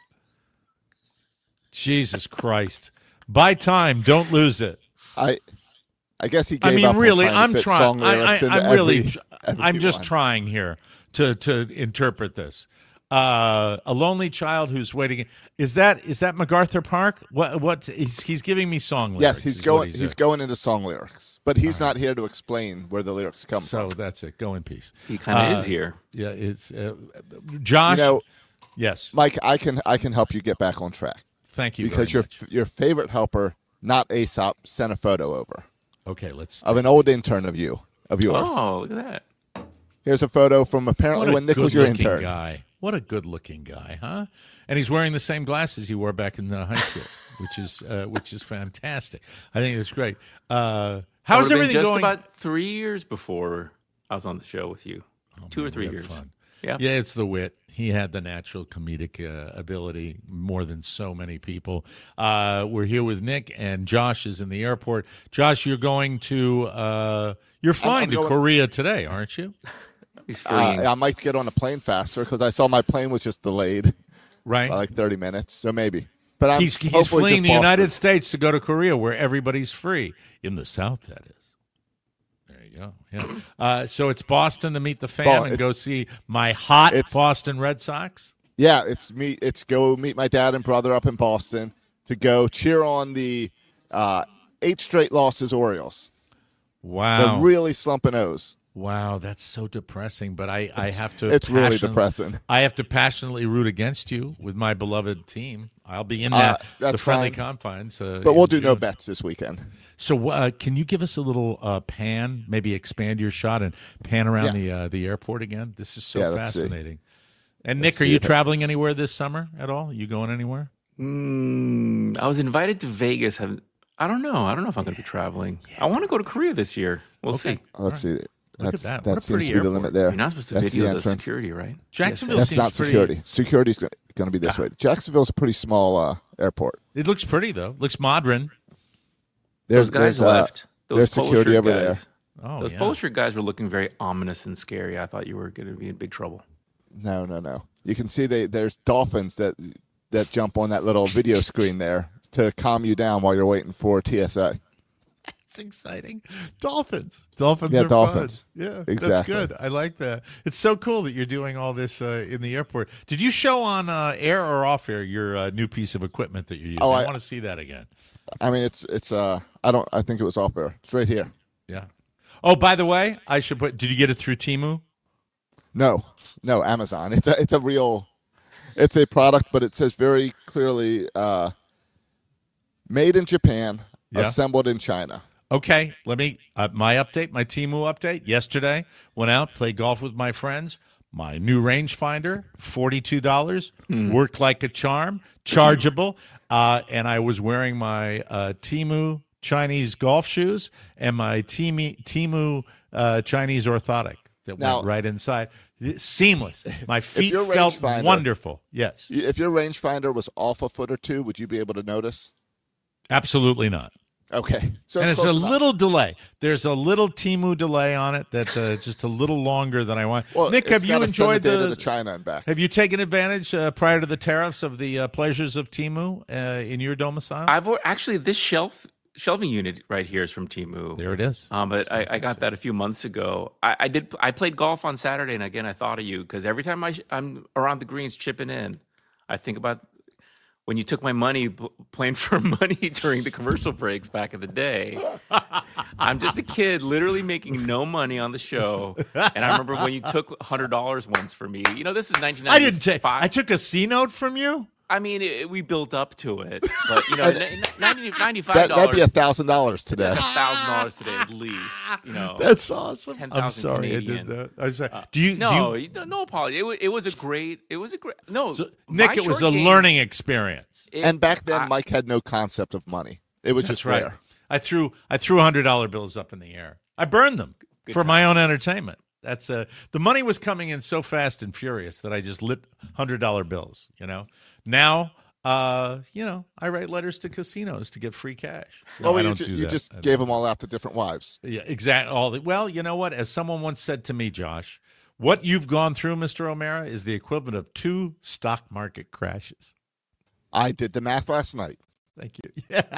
Jesus Christ. Buy time. Don't lose it. I I guess he gave I mean, up really, on I'm trying. trying. I, I, I'm every, really, every I'm just line. trying here to, to interpret this. Uh, a lonely child who's waiting. Is that is that MacArthur Park? What what he's, he's giving me song lyrics. Yes, he's going he's, he's going into song lyrics, but he's right. not here to explain where the lyrics come so from. So that's it. Go in peace. He kind of uh, is here. Yeah, it's uh, Josh. You know, yes, Mike, I can I can help you get back on track. Thank you because very your much. your favorite helper, not Aesop, sent a photo over. Okay, let's of an old intern of you of yours. Oh, look at that. Here's a photo from apparently when Nick was your intern. Guy. What a good-looking guy, huh? And he's wearing the same glasses he wore back in uh, high school, which is uh, which is fantastic. I think it's great. Uh, how's everything just going? Just about three years before I was on the show with you, oh, two man, or three we had years. Fun. Yeah, yeah, it's the wit. He had the natural comedic uh, ability more than so many people. Uh, we're here with Nick, and Josh is in the airport. Josh, you're going to uh, you're flying I'm, I'm to going- Korea today, aren't you? He's Uh, I might get on a plane faster because I saw my plane was just delayed. Right. by like thirty minutes. So maybe. But I'm he's he's hopefully fleeing just the Boston. United States to go to Korea, where everybody's free. In the South, that is. There you go. Yeah. Uh, so it's Boston to meet the fam Well, and it's- go see my hot it's- Boston Red Sox. Yeah, it's me. It's go meet my dad and brother up in Boston to go cheer on the uh, eight straight losses Orioles. Wow. The really slumping O's. Wow, that's so depressing. But I, I have to. It's really passion- depressing. I have to passionately root against you with my beloved team. I'll be in Uh, that, that's the friendly fine. confines. Uh, But we'll in do no June. bets this weekend. So, uh, can you give us a little uh, pan? Maybe expand your shot and pan around Yeah. the uh, the airport again. This is so Yeah, let's see. fascinating. And Let's Nick, are see you if I- traveling anywhere this summer at all? You going anywhere? Mm, I was invited to Vegas. Have- I don't know. I don't know if I'm going to be traveling. I want to go to Korea this year. We'll Okay. see. Let's see. Look at That's, that. What a seems pretty to be the airport. limit there. You're not supposed to That's video the, entrance. security, right? Jacksonville That's seems not pretty. security. Security's going to be this way. Jacksonville's a pretty small uh, airport. It looks pretty though. Looks modern. There's, Those guys there's, uh, left. Those there's polo security shirt over guys. Oh, Those yeah. polo shirt guys were looking very ominous and scary. I thought you were going to be in big trouble. No, no, no. You can see they, there's dolphins that that jump on that little video screen there to calm you down while you're waiting for T S A. That's exciting. Dolphins. Dolphins Yeah, are dolphins. fun. Yeah, that's Exactly. good. I like that. It's so cool that you're doing all this uh, in the airport. Did you show on uh, air or off air your uh, new piece of equipment that you're using? Oh, I, I- want to see that again. I mean, it's it's uh, I don't. I think it was off air. It's right here. Yeah. Oh, by the way, I should put. Did you get it through Temu? No, no, Amazon. It's a it's a real. It's a product, but it says very clearly, uh, made in Japan, Yeah. assembled in China. Okay, let me. Uh, my update, my Temu update. Yesterday, went out, played golf with my friends. My new rangefinder, forty-two dollars, worked like a charm, chargeable, uh, and I was wearing my uh, Temu Chinese golf shoes and my Temu, Temu uh, Chinese orthotic that Now- went right inside. Seamless. My feet your felt rangefinder- wonderful. Yes, You- If your rangefinder was off a foot or two, would you be able to notice? absolutely not. Okay, so and it's, it's a close enough. little delay. There's a little Temu delay on it that uh, just a little longer than I want. Well, Nick, it's have you gotta send enjoyed the data the? to China and back? Have you taken advantage uh, prior to the tariffs of the uh, pleasures of Temu uh, in your domicile? I've al- actually this shelf shelving unit right here is from Temu. there it is. Um, but I, I got that a few months ago. I, I did. I played golf on Saturday, and again, I thought of you because every time I sh- I'm around the greens chipping in, I think about when you took my money p- playing for money during the commercial breaks back in the day. I'm just a kid, literally making no money on the show, and I remember when you took hundred dollars once for me. You know, this is nineteen I ninety-five. didn't take. I took a C note from you. I mean, it, we built up to it, but you know, ninety-five That, dollars. that'd be a thousand dollars today. a thousand dollars today at least. You know, That's awesome. ten I'm thousand sorry Canadian. I did that. I'm sorry. Do you? No, do you, you- no apology. It was, it was a great. It was a great. No, so, my Nick, it was a short game- learning experience. it- And back then, I- Mike had no concept of money. It was That's just right. rare. I threw I threw hundred dollar bills up in the air. I burned them Good for time. my own entertainment. That's uh, the money was coming in so fast and furious that I just lit hundred dollar bills. You know, now uh, you know I write letters to casinos to get free cash. No, oh, I you, don't ju- do you that. just I gave don't. them all out to different wives. Yeah, exactly. All the, well, you know what? As someone once said to me, Josh, what you've gone through, Mister O'Mara, is the equivalent of two stock market crashes. I did the math last night. Thank you.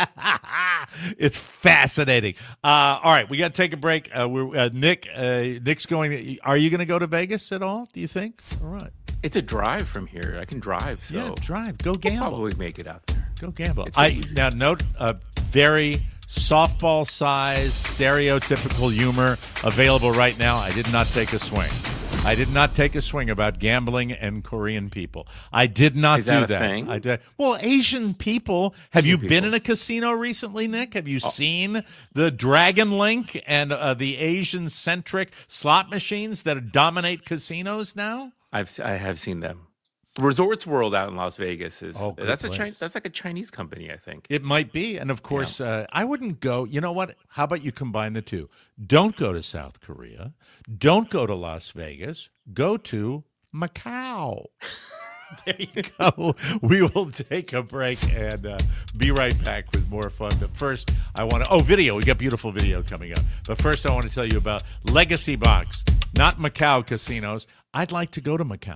It's fascinating. Uh, all right, we got to take a break. Uh, we're uh, Nick. Uh, Nick's going. Are you going to go to Vegas at all? Do you think? All right. It's a drive from here. I can drive, so Yeah, drive. Go we'll gamble. probably make it out there. Go gamble. It's I easy. now note a very softball size stereotypical humor available right now. I did not take a swing. I did not take a swing about gambling and Korean people. I did not Is do that a that. thing? I did. Well, Asian people. Have you Asian been people. in a casino recently, Nick? Have you Oh. seen the Dragon Link and uh, the Asian centric slot machines that dominate casinos now? I've se- I have seen them. Resorts World out in Las Vegas is Oh, good that's a place. Chinese, that's like a Chinese company, I think. It might be. And of course, uh, I wouldn't go. You know what? How about you combine the two? Don't go to South Korea. Don't go to Las Vegas. Go to Macau. There you go. We will take a break and uh, be right back with more fun. But first, I want to. Oh, video. We got beautiful video coming up. But first, I want to tell you about Legacy Box, not Macau casinos. I'd like to go to Macau.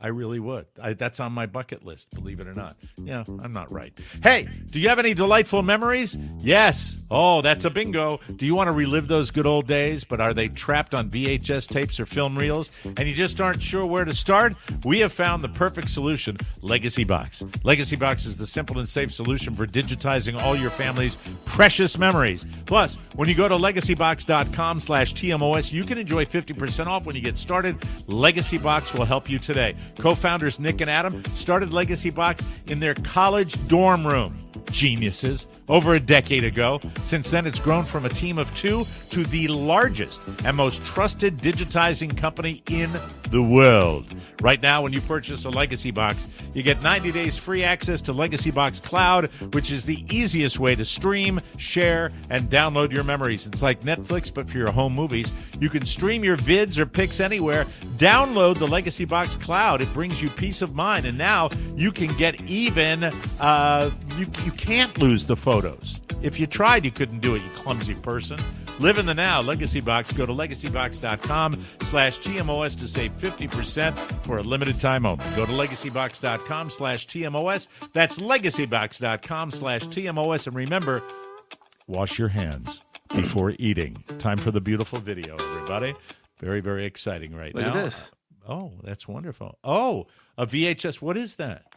I really would. I, that's on my bucket list, believe it or not. Yeah, I'm not right. Hey, do you have any delightful memories? Yes. Oh, that's a bingo. Do you want to relive those good old days, but are they trapped on V H S tapes or film reels, and you just aren't sure where to start? We have found the perfect solution, Legacy Box. Legacy Box is the simple and safe solution for digitizing all your family's precious memories. Plus, when you go to legacybox.com slash TMOS, you can enjoy fifty percent off when you get started. Legacy Box will help you today. Co-founders Nick and Adam started Legacy Box in their college dorm room. Geniuses. Over a decade ago. Since then, it's grown from a team of two to the largest and most trusted digitizing company in the world. Right now, when you purchase a Legacy Box, you get ninety days free access to Legacy Box Cloud, which is the easiest way to stream, share, and download your memories. It's like Netflix, but for your home movies. You can stream your vids or pics anywhere. Download the Legacy Box Cloud. It brings you peace of mind. And now you can get even, uh, you, you can't lose the photos. If you tried, you couldn't do it, you clumsy person. Live in the now. Legacy Box. Go to legacybox.com slash TMOS to save fifty percent for a limited time only. Go to legacybox.com slash TMOS. That's legacybox.com slash TMOS. And remember, wash your hands before eating. Time for the beautiful video, everybody. Very, very exciting right Look now. Look at this. Oh, that's wonderful. Oh, a V H S. What is that?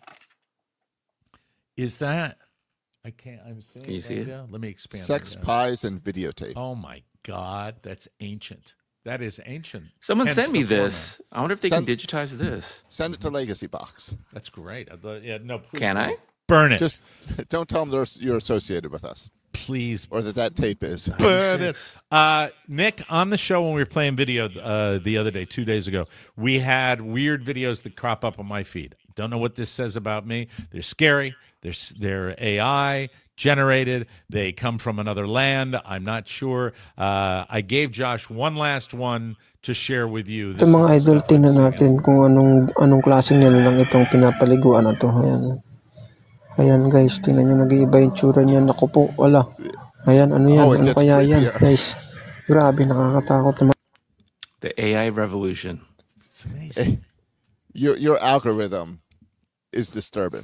Is that... I can't. I'm seeing. Can you see right it? Now. Let me expand. Sex, that. pies, and videotape. Oh my God, that's ancient. That is ancient. Someone Hence sent me the this. format. I wonder if they Send- can digitize this. Send it to Legacy Box. That's great. I'd love- yeah, no, please. Can don't. I? Burn it? Just don't tell them they're, you're associated with us, please. or that that tape is. Burn it. Uh, Nick, on the show when we were playing video uh, the other day, two days ago, we had weird videos that crop up on my feed. Don't know what this says about me. They're scary. They're they're A I generated. They come from another land. I'm not sure. Uh, I gave Josh one last one to share with you. Ito mga idol, tingnan natin kung anong anong klaseng nyo lang itong pinapaliguan na to. Ayan. Ayan guys, tingnan nyo, nag-iiba yung tsura niya. Naku po, wala. Ayan, ano yan? Oh, ano kaya yan? Guys, grabe, nakakatakot naman. The A I revolution. It's amazing. Your, your algorithm is disturbing.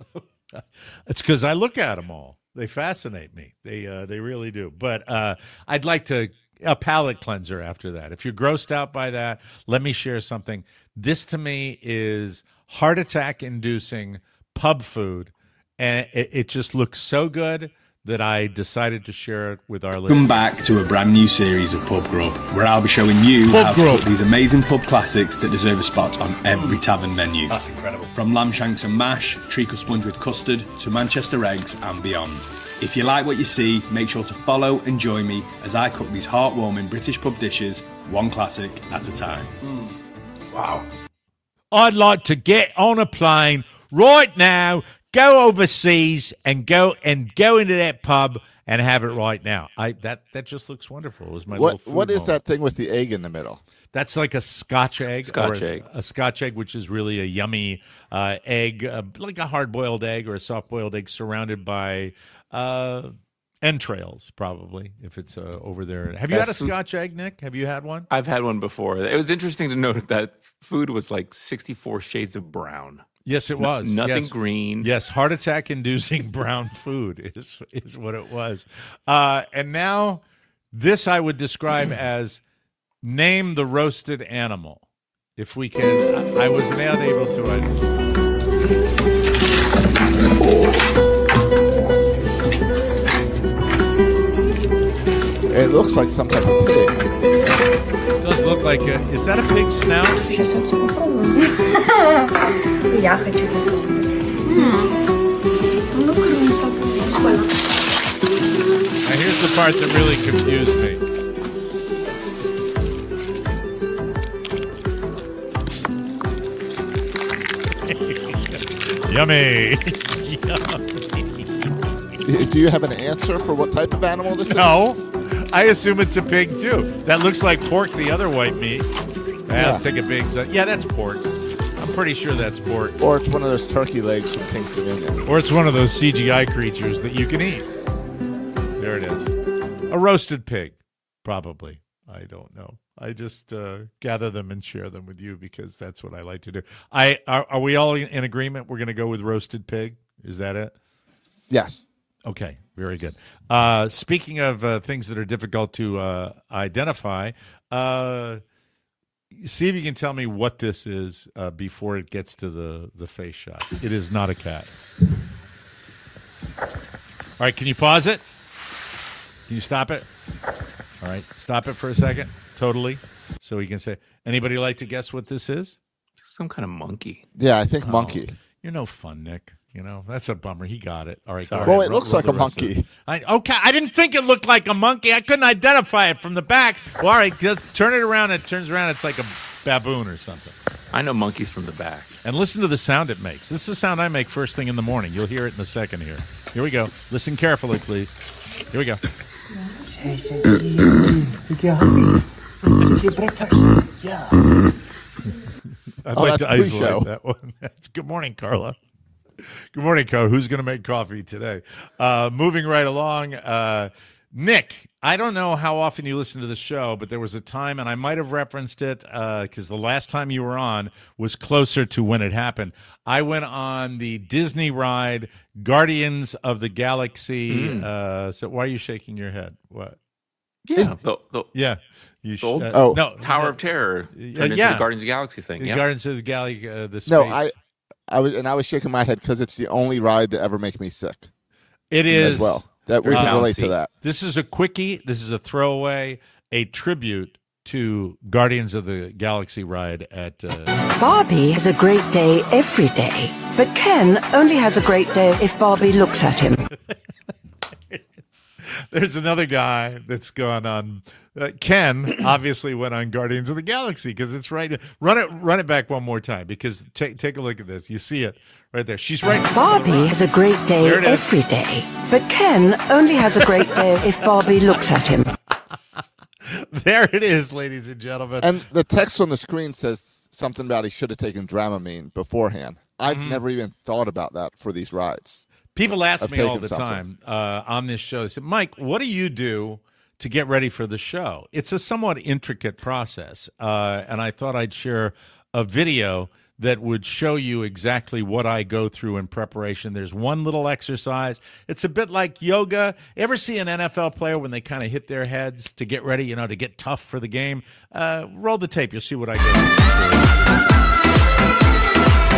It's because I look at them all. They fascinate me. They uh, they really do. But uh, I'd like to a palate cleanser after that. If you're grossed out by that, let me share something. This to me is heart attack inducing pub food, and it, it just looks so good that I decided to share it with our listeners. Welcome back to a brand new series of Pub Grub, where I'll be showing you Pub how Grub. to cook these amazing pub classics that deserve a spot on every tavern menu. That's incredible. From lamb shanks and mash, treacle sponge with custard, to Manchester eggs and beyond. If you like what you see, make sure to follow and join me as I cook these heartwarming British pub dishes, one classic at a time. Mm. Wow. I'd like to get on a plane right now, go overseas and go and go into that pub and have it right now. I that that just looks wonderful. It was my little What food What is moment. that thing with the egg in the middle? That's like a Scotch egg. Scotch or a, egg. A Scotch egg, which is really a yummy uh, egg, uh, like a hard-boiled egg or a soft-boiled egg surrounded by uh, entrails, probably, if it's uh, over there. Have you That had a food- Scotch egg, Nick? Have you had one? I've had one before. It was interesting to note that food was like sixty-four shades of brown. Yes, it was. No- nothing Yes. green. Yes, heart attack inducing brown food is is what it was. Uh, and now this I would describe as name the roasted animal. If we can, I, I was not able to. I, It looks like some type of pig. it does look like a, is that a pig's snout? Сейчас я все попробую. Я хочу попробовать. Ну, прикольно. Now here's the part that really confused me. Yummy. Do you have an answer for what type of animal this No, I assume it's a pig too. That looks like pork, the other white meat. Yeah, let's take a big. Yeah, that's pork. I'm pretty sure that's pork. is? Or it's one of those turkey legs from King's Dominion. Or it's one of those C G I creatures that you can eat. There it is. A roasted pig, probably. I don't know. I just uh, gather them and share them with you because that's what I like to do. I Are, are we all in agreement? We're going to go with roasted pig? Is that it? Yes. Okay, very good. Uh, speaking of uh, things that are difficult to uh, identify, uh, see if you can tell me what this is uh, before it gets to the, the face shot. It is not a cat. All right, can you pause it? Can you stop it? All right, stop it for a second, totally, so we can say, anybody like to guess what this is? Some kind of monkey. Yeah, I think Oh, monkey. You're no fun, Nick. You know, that's a bummer. He got it. All right. Sorry. go Well, ahead. it Roll- looks roll like the a rest of monkey. it. I, okay, I didn't think it looked like a monkey. I couldn't identify it from the back. Well, all right, just turn it around. It turns around. It's like a baboon or something. I know monkeys from the back. And listen to the sound it makes. This is the sound I make first thing in the morning. You'll hear it in a second here. Here we go. Listen carefully, please. Here we go. Hey, thank you. Thank you, honey. Let's get breakfast. Yeah. I'd Oh, like that's to isolate pre-show. that one. That's good morning, Carla. Good morning, Co. Who's going to make coffee today? Uh, moving right along, uh, Nick. I don't know how often you listen to the show, but there was a time, and I might have referenced it because the last time you were on was closer to when it happened. I went on the Disney ride, Guardians of the Galaxy. Mm. Uh, so why are you shaking your head? What? Yeah. The, the, Yeah. You the old uh, Oh. no, Tower no, of Terror. Yeah, Turned into yeah. the Guardians of the Galaxy thing. the Yeah. Guardians of the Galaxy, uh, the space. No, I, I was, and I was shaking my head because it's the only ride to ever make me sick. It is as well. That we Very can relate bouncy. to that. This is a quickie. This is a throwaway, a tribute to Guardians of the Galaxy ride at. Uh, Barbie has a great day every day, but Ken only has a great day if Barbie looks at him. there's another guy that's gone on. Uh, Ken obviously went on Guardians of the Galaxy because it's right. Run it, run it back one more time because take take a look at this. You see it right there. She's right. Barbie has a great day There it is. every day, but Ken only has a great day if Barbie looks at him. There it is, ladies and gentlemen. And the text on the screen says something about he should have taken Dramamine beforehand. I've Mm-hmm. never even thought about that for these rides. People ask I've me all taken the something. time uh, on this show. They say, Mike, what do you do to get ready for the show? It's a somewhat intricate process, uh, and I thought I'd share a video that would show you exactly what I go through in preparation. There's one little exercise. It's a bit like yoga. Ever see an N F L player when they kind of hit their heads to get ready, you know, to get tough for the game? Uh, roll the tape. You'll see what I go through.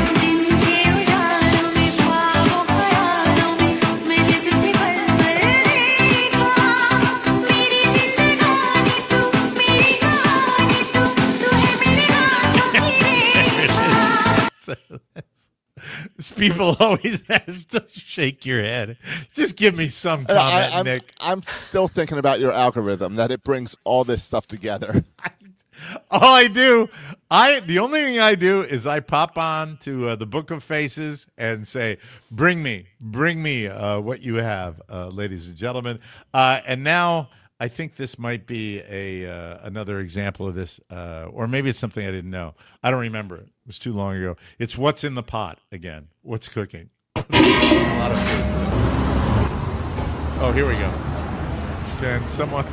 People always ask to shake your head. Just give me some comment, I, I'm, Nick. I'm still thinking about your algorithm, that it brings all this stuff together. All I do, I the only thing I do is I pop on to uh, the Book of Faces and say, "Bring me, bring me uh, what you have, uh, ladies and gentlemen." Uh, and now I think this might be a uh, another example of this, uh, or maybe it's something I didn't know. I don't remember it. It was too long ago. It's what's in the pot again. What's cooking? A lot of food today. Oh, here we go. Can someone?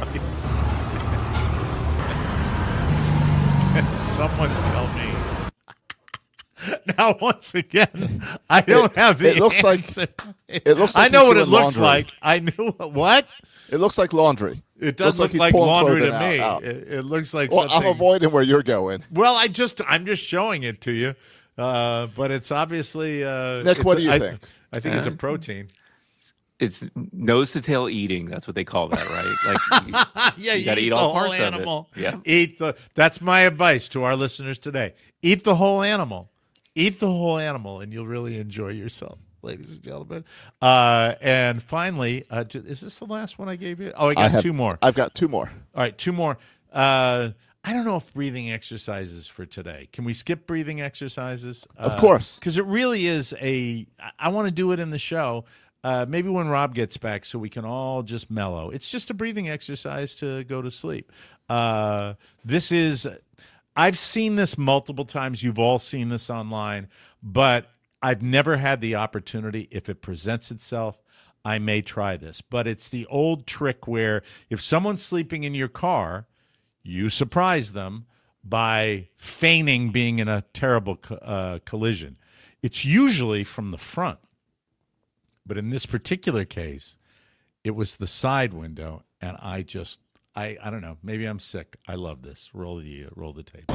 Can someone tell me? Now, once again, I don't It- have the it looks like- answer. it looks I like know he's what it doing looks laundry. like. I knew what? It looks like laundry. It does Looks look he's like pulling laundry to clothing me. out- out. It, it looks like Well, something. I'm avoiding where you're going. Well, I just I'm just showing it to you, uh, but it's obviously uh, Nick, it's what a- do you I, think? I think it's a Uh, protein. It's nose to tail eating. That's what they call that, right? Like, you, Yeah, you got to eat eat the all whole parts animal. of it. Yeah. Eat the. That's my advice to our listeners today. Eat the whole animal. Eat the whole animal, and you'll really enjoy yourself, ladies and gentlemen. Uh, and finally, uh, j- is this the last one I gave you? Oh, I got I have- two more. I've got two more. All right, two more. Uh, I don't know if breathing exercises for today. Can we skip breathing exercises? Of course. Because it really is a. I, I want to do it in the show. Uh, maybe when Rob gets back, so we can all just mellow. It's just a breathing exercise to go to sleep. Uh, this is. I've seen this multiple times. You've all seen this online, but I've never had the opportunity. If it presents itself, I may try this. But it's the old trick where if someone's sleeping in your car, you surprise them by feigning being in a terrible uh, collision. It's usually from the front. But in this particular case, it was the side window, and I just, I, I don't know, maybe I'm sick. I love this. Roll the, uh, roll the tape.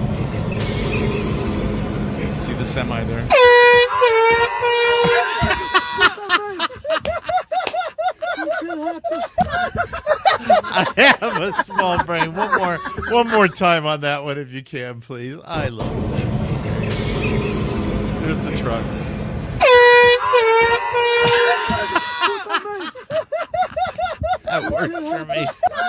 See the semi there? I have a small brain. One more, one more time on that one, if you can, please. I love this. There's the truck. That works for me.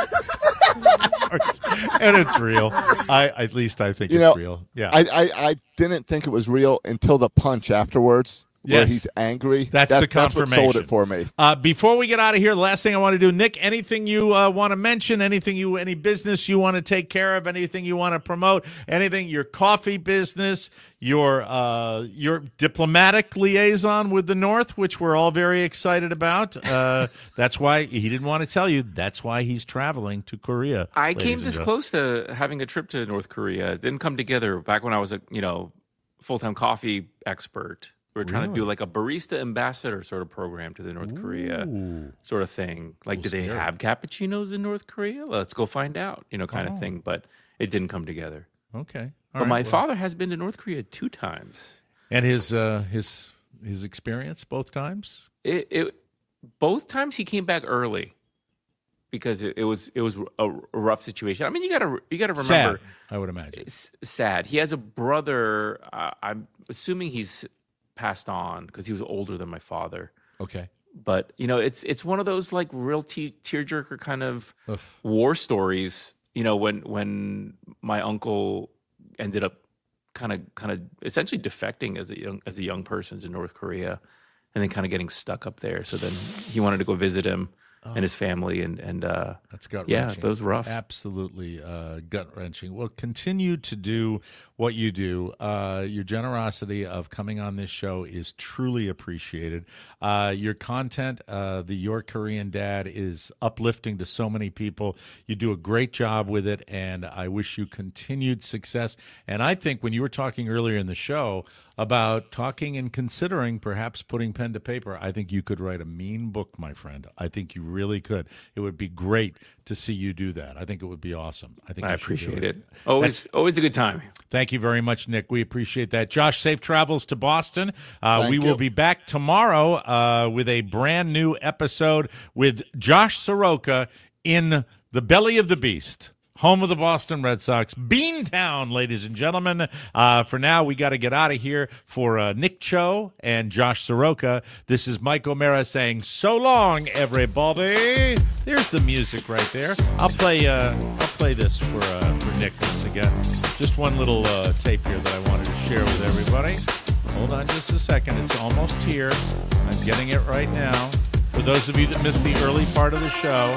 Works. And it's real. I at least I think you it's know, real. Yeah. I, I, I didn't think it was real until the punch afterwards. Where Yes. he's angry. That's that, the confirmation. That's what sold it for me. Uh, before we get out of here, the last thing I want to do, Nick, anything you uh, want to mention, anything you, any business you want to take care of, anything you want to promote, anything, your coffee business, your uh, your diplomatic liaison with the North, which we're all very excited about. Uh, that's why he didn't want to tell you. That's why he's traveling to Korea. I came this close to having a trip to North Korea. It didn't come together back when I was a you know full-time coffee expert. We were trying Really? to do like a barista ambassador sort of program to the North Korea Ooh. sort of thing. Like, Well, do they scary. have cappuccinos in North Korea? Let's go find out, you know, kind Oh. of thing. But it didn't come together. Okay. All but right, my well. father has been to North Korea two times. And his uh, his his experience both times? It, it both times he came back early because it, it was it was a, a rough situation. I mean, you gotta you gotta remember. Sad, I would imagine. It's sad. He has a brother. Uh, I'm assuming he's passed on because he was older than my father. Okay. But you know, it's it's one of those like real te- tearjerker kind of Ugh. war stories. You know, when when my uncle ended up kind of kind of essentially defecting as a young as a young person to North Korea, and then kind of getting stuck up there. So then he wanted to go visit him Oh. and his family, and and uh, That's gut yeah, wrenching. but it was rough. Absolutely uh, gut wrenching. Well, continue to do what you do. Uh, your generosity of coming on this show is truly appreciated. Uh, your content, uh, the Your Korean Dad, is uplifting to so many people. You do a great job with it, and I wish you continued success. And I think when you were talking earlier in the show about talking and considering perhaps putting pen to paper, I think you could write a mean book, my friend. I think you really could. It would be great to see you do that. I think it would be awesome. I think I you should do appreciate it. Always always a good time. Thank you very much, Nick. We appreciate that. Josh, safe travels to Boston. Uh, Thank we you. will be back tomorrow uh, with a brand new episode with Josh Soroka in the belly of the beast. Home of the Boston Red Sox, Beantown, ladies and gentlemen. Uh, for now, we got to get out of here. For uh, Nick Cho and Josh Soroka, this is Mike O'Mara saying so long, everybody. There's the music right there. I'll play. Uh, I'll play this for uh, for Nick once again. Just one little uh, tape here that I wanted to share with everybody. Hold on just a second. It's almost here. I'm getting it right now. For those of you that missed the early part of the show,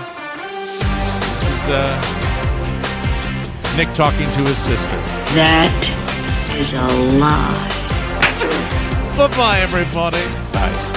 this is. Uh, Nick talking to his sister. That is a lie. Bye-bye, everybody. Bye.